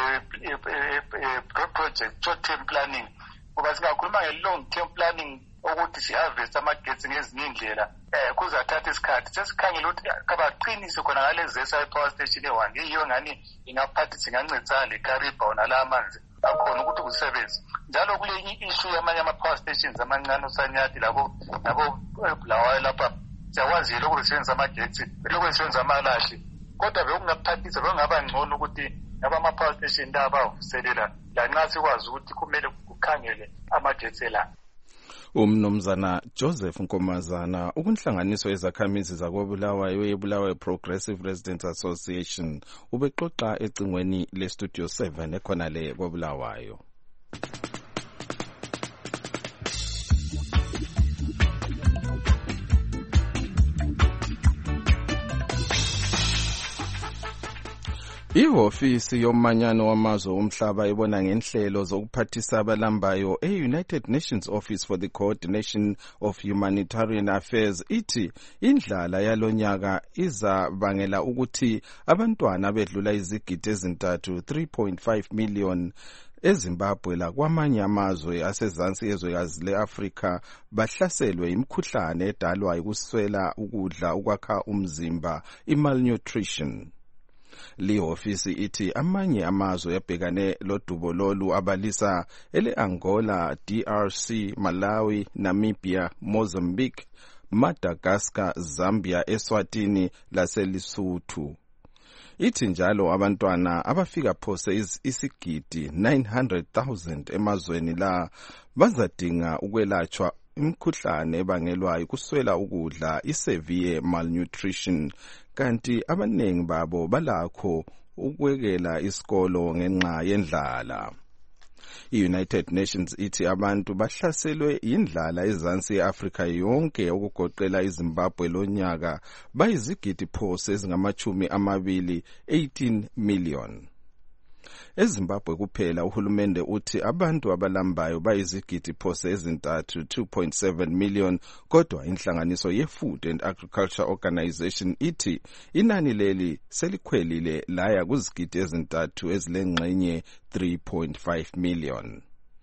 project, short term planning, ngoba singakhuluma nge-long term planning ukuthi si-harvest amagetsi ngezinye indlela um kuzathatha isikhathi. Sesikhangela ukuthi kabaqinise khona ngale zesa i-power station e-one yiyo ngani ingaphathisa ingancedisana le-Kariba wona la amanzi akhona ukuthi kusebenze. Njalo kule issue yamanye ama-power stations amancane uSanyati labo nabo Bulawayo lapha siyakwazi lokhu besebenzisa amagetsi lokhu besebenzisa amalahle, kodwa bekungaphathisa bekungaba ngcono ukuthi ngaba ama-power station la abavuselela lanxa sikwazi ukuthi kumele kukhangele amagetsi elanga. Umnumzana Joseph Nkomazana ukunhlanganiso ezakhamizi zakoBulawayo yeBulawayo Progressive Residents Association ubexoxa ecingweni leStudio seven ekhona le koBulawayo. Ihofisi yomanyano wamazwe omhlaba ibona ngenhlelo zokuphathisa abalambayo e-United Nations Office for the Coordination of Humanitarian Affairs ithi indlala yalonyaka izabangela ukuthi abantwana bedlula izigidi ezintathu three point five million eZimbabwe la kwamanye amazwe asezansi ezwekazi le-Afrika bahlaselwe imikhuhlane edalwa yikuswela ukudla ukwakha umzimba, i-malnutrition. Li ofisi ithi amanye amazwe yabhekane lodubo lolu abalisa ele Angola, D R C, Malawi, Namibia, Mozambique, Madagascar, Zambia, Eswatini laseLesotho. Ithi njalo abantwana abafika phose isigidi nine hundred thousand emazweni la bazadinga ukwelatshwa imikhuhlane ebangelwa yikuswela ukudla, i-severe malnutrition, kanti abaningi babo balakho ukwekela isikolo ngenxa yendlala. I-United Nations ithi abantu bahlaselwe indlala ezansi e-Afrika yonke okugoqela iZimbabwe lonyaka bayizigidi phose ezingamachumi amabili, eighteen million. EZimbabwe kuphela uhulumende uthi abantu abalambayo bayizigidi phose ezintathu, two point seven million, kodwa inhlanganiso ye-Food and Agriculture Organization ithi inani leli selikhwelile laya kuzigidi ezintathu ezilengxenye, three point five million.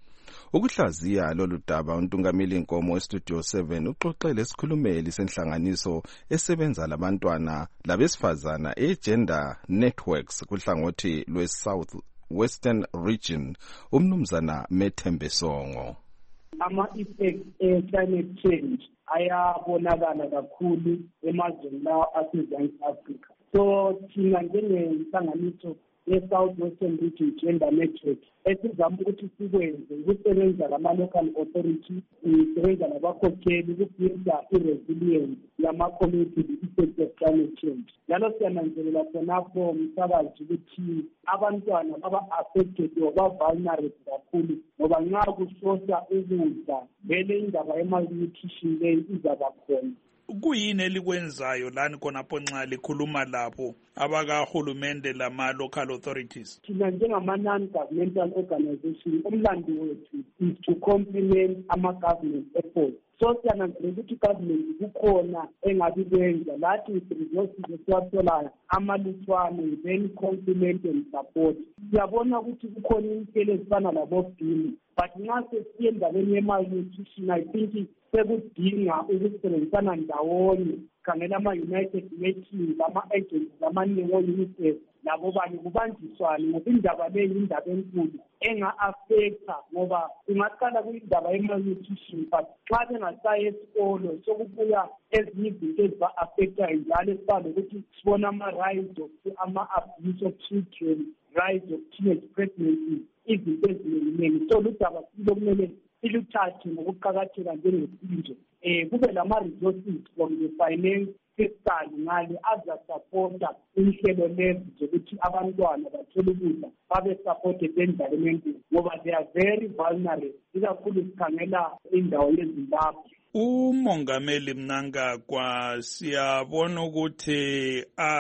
Ukuhlaziya lolu daba uNtungameli Nkomo weStudio seven uxoxele isikhulumeli senhlanganiso esebenza labantwana labesifazana e-Gender Networks kuhlangothi lwe-South Western Region, umnumzana Methembe Songo. Ama-effects e-climate change ayabonakala kakhulu emazweni lawa asezansi Afrika. So thina njengenhlanganiso ye-South Western Region Gender Network esizama ukuthi sikwenze ukusebenza lama-local authority, ukusebenza labakhokheli ukubhilda i-resilience yama-community effects of climate change. Njalo siyananzelela khonapho msakazi ukuthi abantwana baba-affected or ba-vulnerable kakhulu ngoba nxa kushota ukudla vele indaba ye-malnutrition leyi izaba khona. Kuyini elikwenzayo lani khonapho nxa likhuluma lapho abakahulumende lama-local authorities? Thina njengama-non-governmental organization umlando wethu is to complement ama-government efforts. So siyananzelela ukuthi i-government kukhona engabi kwenza lathi resources esiwatholayo amalutshwane then complement and support. Siyabona ukuthi kukhona inhlelo ezifana labo-BIM, but nxa sesiye endabeni ye-malnutrition I think sekudinga ukusebenzisana ndawonye khangela ama-United Nations, ama-agencies amaningi o-UNICEF labo bani kubanjiswane ngoba indaba leyi indaba enkulu enga-affecta ngoba ingaqala kuyindaba ye-malnutrition but xa bengasayi esikolo sokubuya ezinye izinto eziba-affectayo njalo esifana nokuthi sibona ama-rise of ama-abuse of children, rise of teenage pregnancy, izinto eziningi. So ludaba silokumele siluthathe ngokuqakatheka njengesinje. Eh kube lama-resources from the finance fiscal ngale azasapota inhlelo lezi zokuthi abantwana bathole ukudla babe supported endlaleni enkulu ngoba they are very vulnerable, ikakhulu sikhangela indawo yeZimbabwe. Umongameli Mnangagwa siyabona ukuthi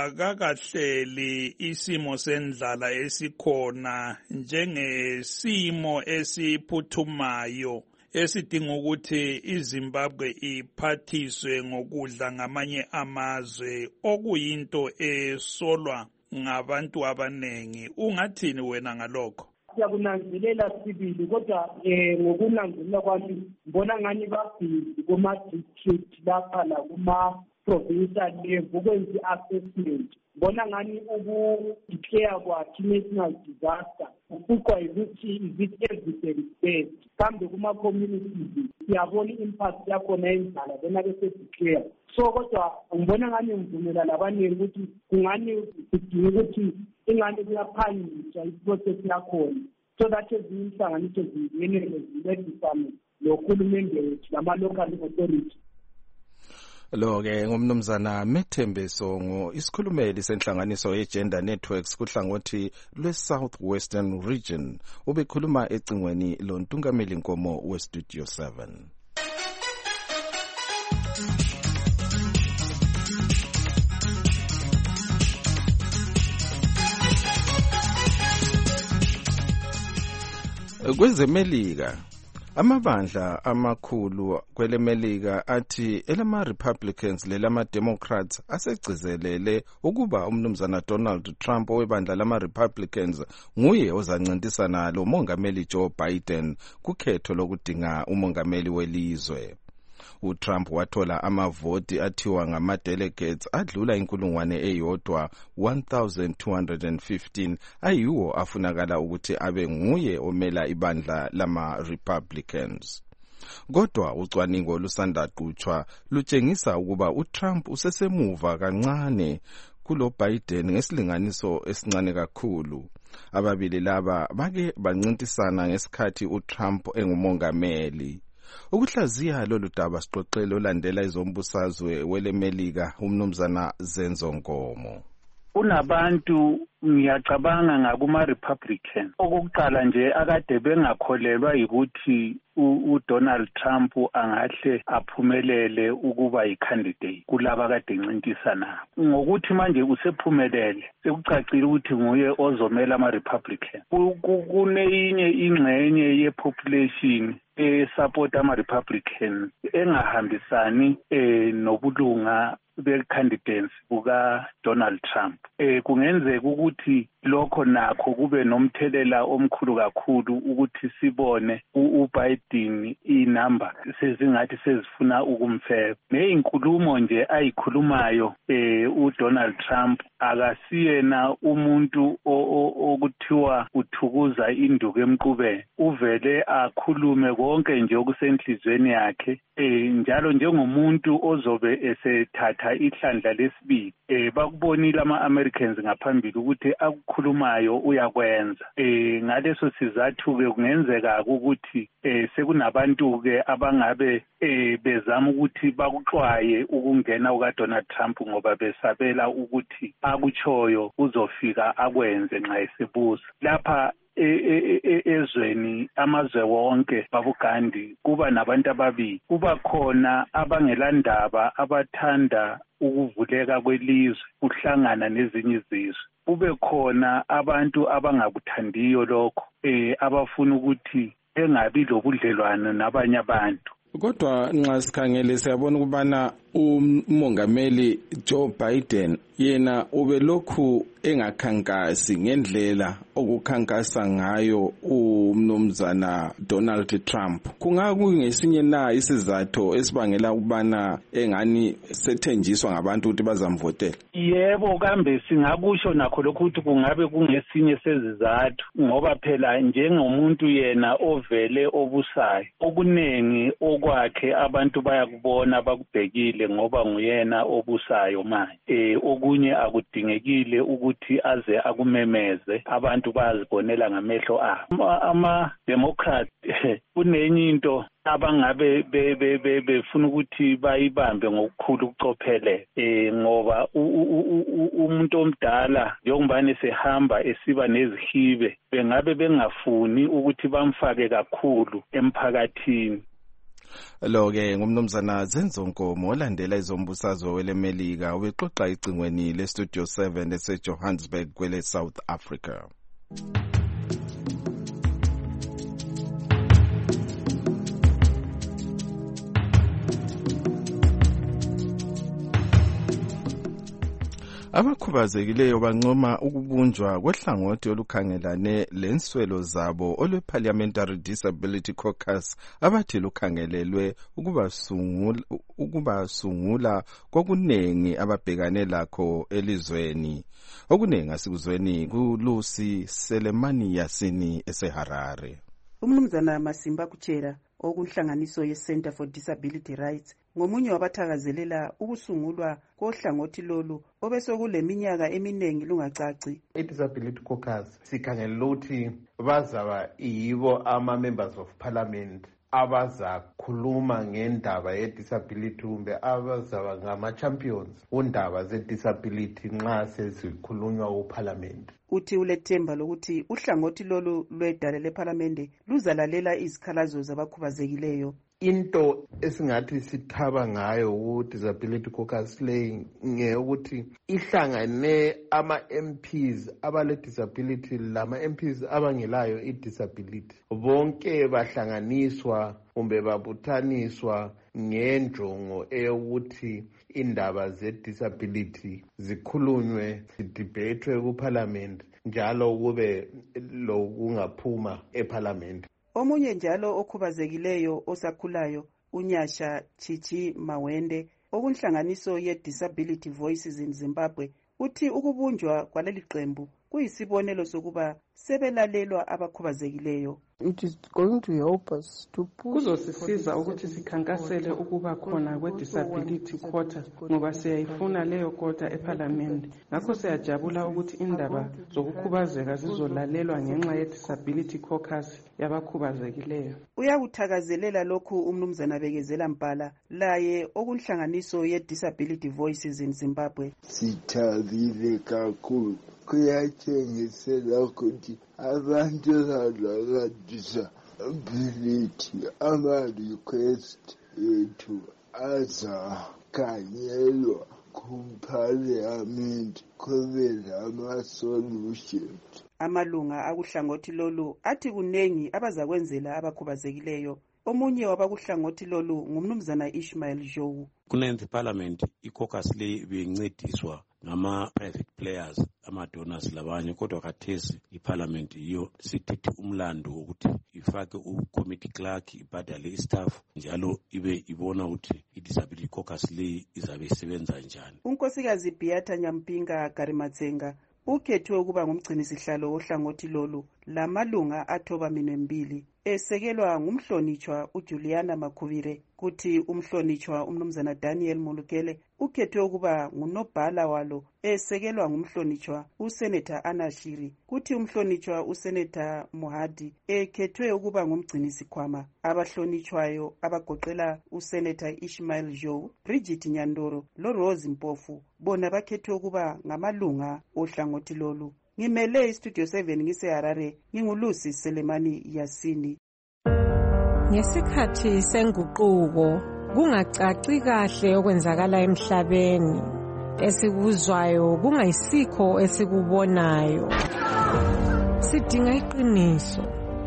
akakahleli isimo sendlala esikhona njengesimo esiphuthumayo esidinga ukuthi iZimbabwe iphathiswe ngokudla ngamanye amazwe okuyinto esolwa ngabantu abanengi. Ungathini wena ngalokho? Siyakunanzelela sibili kodwa um ngokunanzelela kwami ngibona ngani babhizi kuma-district lapha lakuma-provincial level ukwenza i-assessment. Ngibona ngani ukudeclare kwakhe i-national disaster kufuqwa yikuthi is it evidence-based. Kambe kuma-communities siyabona i-impact yakhona yendlala bona bese-declare. So kodwa ngibona ngani ngivumela labaningi ukuthi kungani sidinga ukuthi ingane kuyaphangiswa iprocess yakhona so that ezinye inhlanganiso zingenele zincedisane nohulumende wethu lama-local authority. Lo-ke ngumnumzana Methembe Songo, isikhulumeli senhlanganiso ye-Gender Networks kuhlangothi lwe-South Western Region. Ubekhuluma ecingweni lontungameli Nkomo we-Studio seven. Kwezemelika amabandla amakhulu kwelemelika athi elama-Republicans lelama-Democrats asegcizelele ukuba umnumzana Donald Trump owebandla lama-Republicans nguye ozancintisana lo mongameli Joe Biden kukhetho lokudinga umongameli welizwe. uTrump wathola amavoti athiwa ngama-delegates adlula inkulungwane eyodwa one thousand two hundred fifteen ayiwo afunakala ukuthi abe nguye omela ibandla lama-Republicans. Kodwa ucwaningo olusanda qhutshwa lutshengisa ukuba uTrump usesemuva kancane kulo Biden ngesilinganiso esincane kakhulu. Ababili laba bake bancintisana ngesikhathi uTrump engumongameli. Ukuhlaziya lolu daba siqoqele olandela izombusazwe welemelika umnumzana Zenzo Nkomo. Kunabantu ngiyacabanga ngakuma Republican okuqala nje akade bengakholelwa ukuthi uDonald Trump angahle aphumelele ukuba yicandidate kulaba kade ncintisana ngokuthi manje usephumelele sekucacile ukuthi nguye ozomela ama Republican. Kuneyinye ingxenye yepopulation esupport ama Republican engahambisani nobulunga be-candidates buka Donald Trump. Eh kungenzeka ukuthi lokho nakho kube nomthelela omkhulu kakhulu ukuthi sibone uBiden inamba sezingathi sezifuna ukumfeza. Nezinkulumo nje ayikhulumayo eh uDonald Trump akasiyena umuntu okuthiwa uthukuza induku emqubeni. Uvele akhulume konke nje okusenhlizweni yakhe eh njalo njengomuntu ozobe esethatha ihlandla lesibili eh bakubonile ama-Americans ngaphambili ukuthi akukhulumayo uyakwenza. Eh ngaleso sizathu ke kungenzeka ukuthi eh sekunabantu ke abangabe eh bezama ukuthi bakuxwaye ukungena ukaDonald Trump ngoba besabela ukuthi akuchoyo uzofika akwenze nxa esebusa. Lapha ezweni amazwe wonke babugandi kuba nabantu ababili, kuba khona abangelandaba abathanda ukuvuleka kwelizwe kuhlangana nezinye izizwe, kube khona abantu abangakuthandiyo lokho eh abafuna ukuthi engabi lobudlelwano nabanye abantu. Kodwa nxa sikhangele siyabona ukubana umongameli Joe Biden yena ubelokhu engakhankasi ngendlela okukhankasa ngayo umnumzana Donald Trump. Kungakungesinye na isizatho esibangela ukubana engani sethenjiswa ngabantu ukuthi bazamvotela? Yebo, kambe singakusho nakho lokho ukuthi kungabe kungesinye sezizathu ngoba phela njengomuntu yena ovele obusayo okunengi okwakhe abantu bayakubona bakubhekile ngoba nguyena obusayo manje. Eh okunye akudingekile ukuthi aze akumemeze, abantu bazibonela ngamehlo abo. Ama Democrat kunenye into abangabe befuna ukuthi bayibambe ngokukhulu ukucophele eh ngoba umuntu omdala njengobani sehamba esiba nezihibe bengabe bengafuni ukuthi bamfake kakhulu emphakathini. Lo-ke ngumnumzana Zenzo Nkomo olandela izombusazwe welemelika ubexoxa icingweni le-Studio seven eseJohannesburg kwele South Africa. Abakhubazekileyo bancoma ukubunjwa kwehlangothi olukhangelane lenswelo zabo olwe-Parliamentary Disability Caucus abathi lukhangelelwe ukubasungula ukubasungula kokunengi ababhekane lakho elizweni. Okunengi asikuzweni kuLucy Selemani Yasini eseHarare. Umnumzana Masimba Kuchera okunhlanganiso ye-Center for Disability Rights ngomunye wabathakazelela ukusungulwa kohlangothi lolu obesokule minyaka eminengi lungacaci. I-Disability Caucus sikhangelela ukuthi bazaba yibo ama-members of parliament abazakhuluma ngendaba ye-disability kumbe abazaba ngama-champions kundaba ze-disability nxa sezikhulunywa kuparliament. Uthi ulethemba lokuthi uhlangothi lolu lwedale lephalamende luzalalela izikhalazo zabakhubazekileyo. Into esingathi sithaba ngayo ku-Disability Caucus leyi ngeyokuthi ihlangane ama-M Ps abale-disability lama-M Ps abangelayo i-disability. Bonke bahlanganiswa kumbe babuthaniswa ngenjongo eyokuthi indaba ze-disability zikhulunywe, zidebethwe kuparliament njalo kube lokungaphuma eparliament. Omunye njalo okhubazekileyo osakhulayo uNyasha Chichi Mawende okunhlanganiso ye-Disability Voices in Zimbabwe uthi ukubunjwa kwaleli qembu kuyisibonelo sokuba sebelalelwa abakhubazekileyo. It is going to help us to push. Kuzosisiza ukuthi sikhankasele ukuba khona kwe-disability quota ngoba siyayifuna leyo quota eParliament. Ngakho siyajabula ukuthi indaba zokukhubazeka zizolalelwa ngenxa ye-Disability Caucus yabakhubazekileyo. Uyakuthakazelela lokhu umnumzana Bekezela Mpala laye okunhlanganiso ye-Disability Voices in Zimbabwe. Sithabile kakhulu. Kuyatshengisela ukuthi abantu abadisability ama-request ethu azakhangelwa kuParliament kube lama-solutions. Amalunga akuhlangothi lolu athi kunengi abazakwenzela abakhubazekileyo. Omunye wabakuhlangothi lolu ngumnumzana Ishmael Jowu. Kunenzi parliament i-caucus le bencediswa ngama-private players ama-donors labanye kodwa kathesi i-parliament yiyo sithethe umlando wokuthi ifake u-committee clerk ibhadale istaff njalo ibe ibona ukuthi i-disability caucus le izabe isebenza njani. Unkosikazi Beata Nyampinga Garimatsenga ukhethwe ukuba ngumgcinisihlalo ohlangothi lolu lamalunga athoba minembili esekelwa ngumhlonitshwa uJuliana Makhuvire kuthi umhlonitshwa umnumzana Daniel Mulukele ukhethwe ukuba ngunobhala walo esekelwa ngumhlonitshwa uSenator Anashiri kuthi umhlonitshwa uSenator Muhadi ekhethwe ukuba ngumgcinisikhwama. Abahlonitshwayo abagoqela uSenator Ishmael Joe, Bridget Nyandoro loRose Mpofu bona bakhethwe ukuba ngamalunga ohlangothi lolu. Ngimele iStudio seven ngiseHarare ngingulusi Selemani Yasini. Ngesikhathi senguquko kungacaci kahle okwenzakala emhlabeni esikuzwayo kungayisikho esikubonayo. Sidinga iqiniso.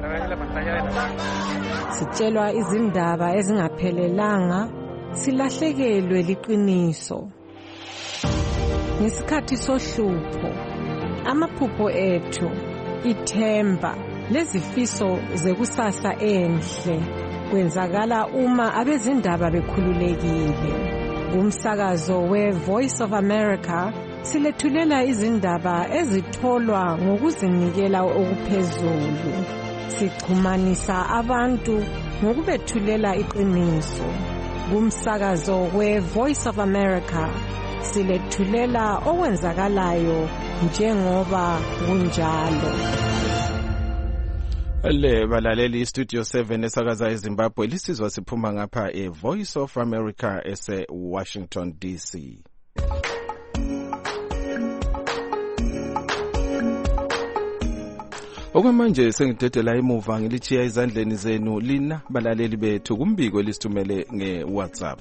Sitshelwa izindaba ezingaphelelanga silahlekelwe liqiniso. Ngesikhathi sohlupho amaphupho ethu ithemba lezifiso zekusasa enhle kwenzakala uma abezindaba bekhululekile. Kumsakazo we-Voice of America silethulela izindaba ezitholwa ngokuzinikela okuphezulu. Sichumanisa abantu ngokubethulela iqiniso. Kumsakazo we-Voice of America silethulela okwenzakalayo njengoba kunjalo. Le balaleli iStudio seven esakaza eZimbabwe lisizwa siphuma ngapha eVoice of America ese Washington D C. Okwamanje sengidedela emuva ngilichiya izandleni zenu lina balaleli bethu kumbiko lisithumele ngeWhatsApp.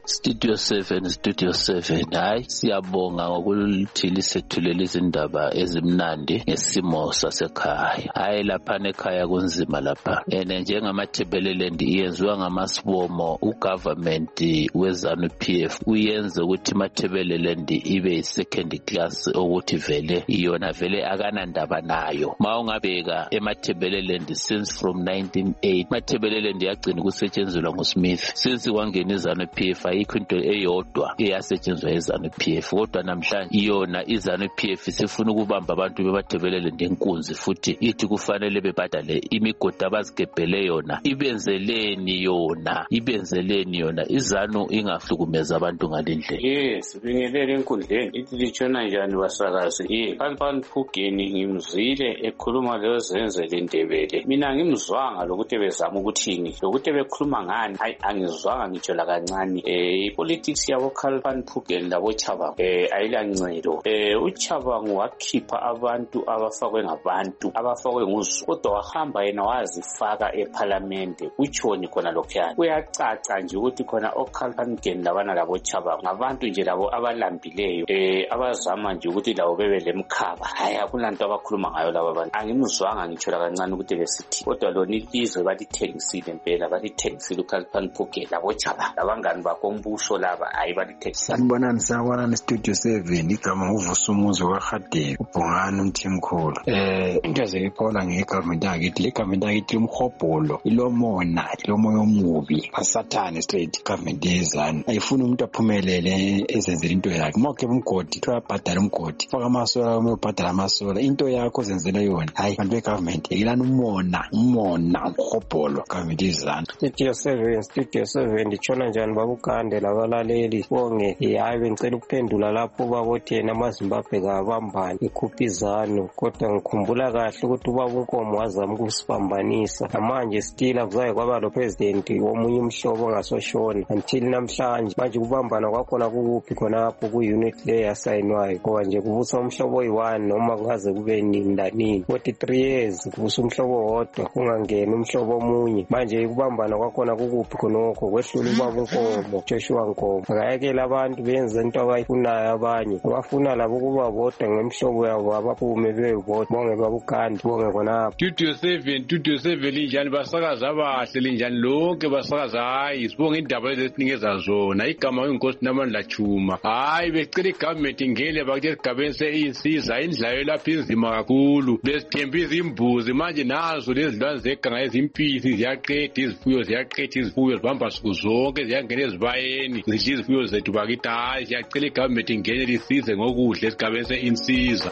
Studio seven, Studio seven. Hayi, siyabonga ngokuthi lisethulela izindaba ezimnandi ngesimo sasekhaya. Hayi lapha nekhaya kunzima lapha. Ene njengamaThebeleland iyenziwa ngamasibomo ugovernment wezanu P F uyenze ukuthi iMathebeleland ibe second class ukuthi vele iyona vele akanandaba nayo. Mawungabeka eMathebeleland since from nineteen eighty iMathebeleland yagcina ukusetshenziswa nguSmith. Since kwangena izanu P F ayikho into eyodwa eyasetshenziswa izanu P F kodwa namhlanje iyona izanu P F sifuna ukubamba abantu beMathebeleland enkunzi futhi ithi kufanele bebadale imigodi abazigebhele yona ibenzeleni yona ibenzeleni yona izanu ingahlukumeza abantu ngalendlela. Yes, bingelele enkundleni ithi litshona njani basakazi. Ye Khalfan Phugeni ngimzwile ekhuluma leyo zenzele Ndebele. Mina ngimzwanga lokuthi bezama ukuthini lokuthi bekhuluma ngani. Hayi angizwanga ngitsho la kancane. Eh ipolitics yabo Khalfan Phugeni labo Chabangu eh ayilancedo. Eh uChabangu wakhipha abantu abafakwe ngabantu abafakwe nguZulu kodwa wahamba yena wazifaka eParliament utshoni khona lokhuyana. Kuyacaca nje ukuthi khona oKhalfan Phugeni labana labo Chabangu ngabantu nje labo abalambileyo eh abazama nje ukuthi labo bebe lemkhaba. Hayi akulanto abakhuluma ngayo labo abantu. Angimzwanga ngitsho la kancane ukuthi besithi kodwa lona ilizwe balithengisile impela balithengisile uKhalfan Phugeni labo Chabangu labangani bakombuso laba hayi balithengisile. Sanibonani sanibonani neStudio seven igama nguvusa umuzi waKhadebe uBhongani umthimkhulu. Eh into ezekhola ngegovernment yakithi le government yakithi umhobholo ilomona ilomoya omubi asathane straight government yezana ayifuna umuntu aphumelele ezenzela into yakhe mawukhe umgodi uyabhadala umgodi faka amasola uyobhadala amasola into yakho zenzela yona hayi bantu begovernment yilana umona umona umhobholo government yezana. Studio seven Studio seven nditshona njani babukande labalaleli bonke hayi bengicela ukuphendula lapho bakothi yena amaZimbabwe kabambani ikhuphizano kodwa ngikhumbula kahle ukuthi ubaba uNkomo wazama ukusibambanisa manje still akuzaye kwaba lo president womunye umhlobo ongasoshona until namhlanje manje kubambana kwakhona kukuphi khonapho ku-unit le yasayinwayo ngoba nje kubusa umhlobo oyi-one noma kungaze kube nini lanini forty-three years kubusa umhlobo wodwa kungangeni umhlobo omunye manje kubambana kwakhona kukuphi khonokho kwehlula ubaba uNkomo Joshua Nkomo akayekela abantu benze into abayifunayo abanye abafuna labo kuba bodwa ngemhlobo yabo abaphume bebodwa bonke babukandi bonke khonapho. Studio seven Studio seven linjani basakaza abahle linjani lonke basakaza hayi sibonge indaba ezisinikeza zona igama inkosi namandla chuma hayi becela igovernment ingele bakuthi esigabeni seinsiza indlayo lapha inzima kakhulu besithembisa imbuzi manje nazo lezi zilwane zeganga ezimpisi ziyaqeda izifuyo ziyaqeda izifuyo zibamba suku zonke ziyangena ezibayeni zidla izifuyo zethu bakithi hayi siyacela igovernment ingene lisize ngokudla esigabeni seinsiza.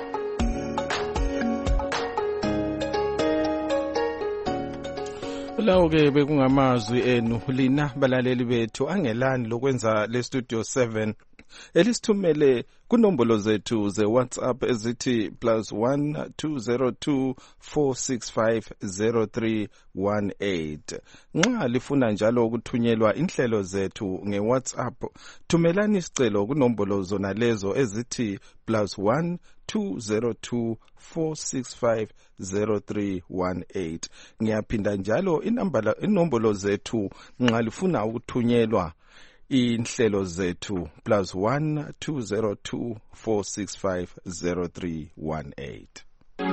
Lawo ke bekungamazwi enu lina balaleli bethu angelani lokwenza le Studio seven elisithumele kunombolo zethu ze WhatsApp ezithi plus one two zero two four six five zero three one eight. Nxa lifuna njalo ukuthunyelwa inhlelo zethu nge WhatsApp thumelani isicelo kunombolo zona lezo ezithi plus one two zero two four six five zero three one eight. Ngiyaphinda njalo inambala inombolo zethu nxa lifuna ukuthunyelwa inhlelo zethu plus one two zero two four six five zero three one eight.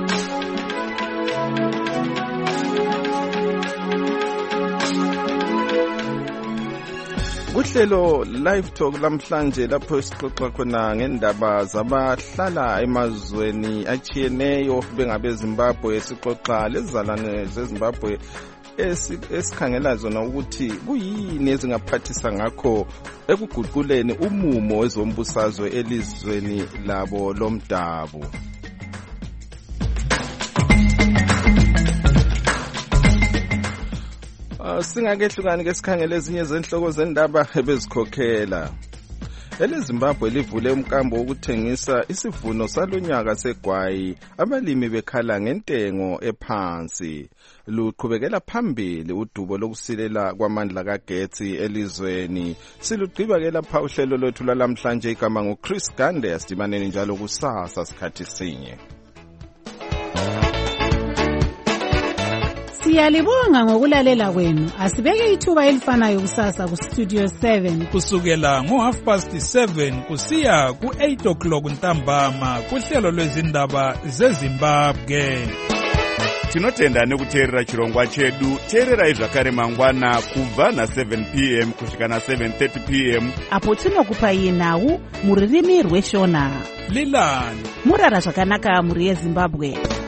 Kuhlelo live talk lamhlanje lapho sixoxa khona ngendaba zabahlala emazweni achiyeneyo bengabe Zimbabwe sixoxa lezizalwane zeZimbabwe esikhangela zona ukuthi kuyini ezingaphathisa ngakho ekuguquleni umumo wezombusazwe elizweni labo lomdabu. Uh, singakehlukani ke sikhangele ezinye zenhloko zendaba ebezikhokhela. EleZimbabwe livule umkambo wokuthengisa isivuno salonyaka segwayi abalimi bekhala ngentengo ephansi. Luqhubekela phambili udubo lokusilela kwamandla kagetsi elizweni. Silugqiba ke lapha uhlelo lwethu lalamhlanje igama nguChris Gande asidibaneni njalo kusasa sikhathi sinye. Siyalibonga ngokulalela kwenu. Asibeke ithuba elifanayo kusasa ku Studio seven. Kusukela ngo half past seven kusiya ku eight o'clock ntambama kuhlelo lwezindaba zeZimbabwe. Tinotenda nekuteerera chirongwa chedu. Teererai zvakare mangwana kubva na seven p m kusvika na seven thirty p m apo tinokupai nhau muririmi rweshona. Lilani murara zvakanaka muri yeZimbabwe.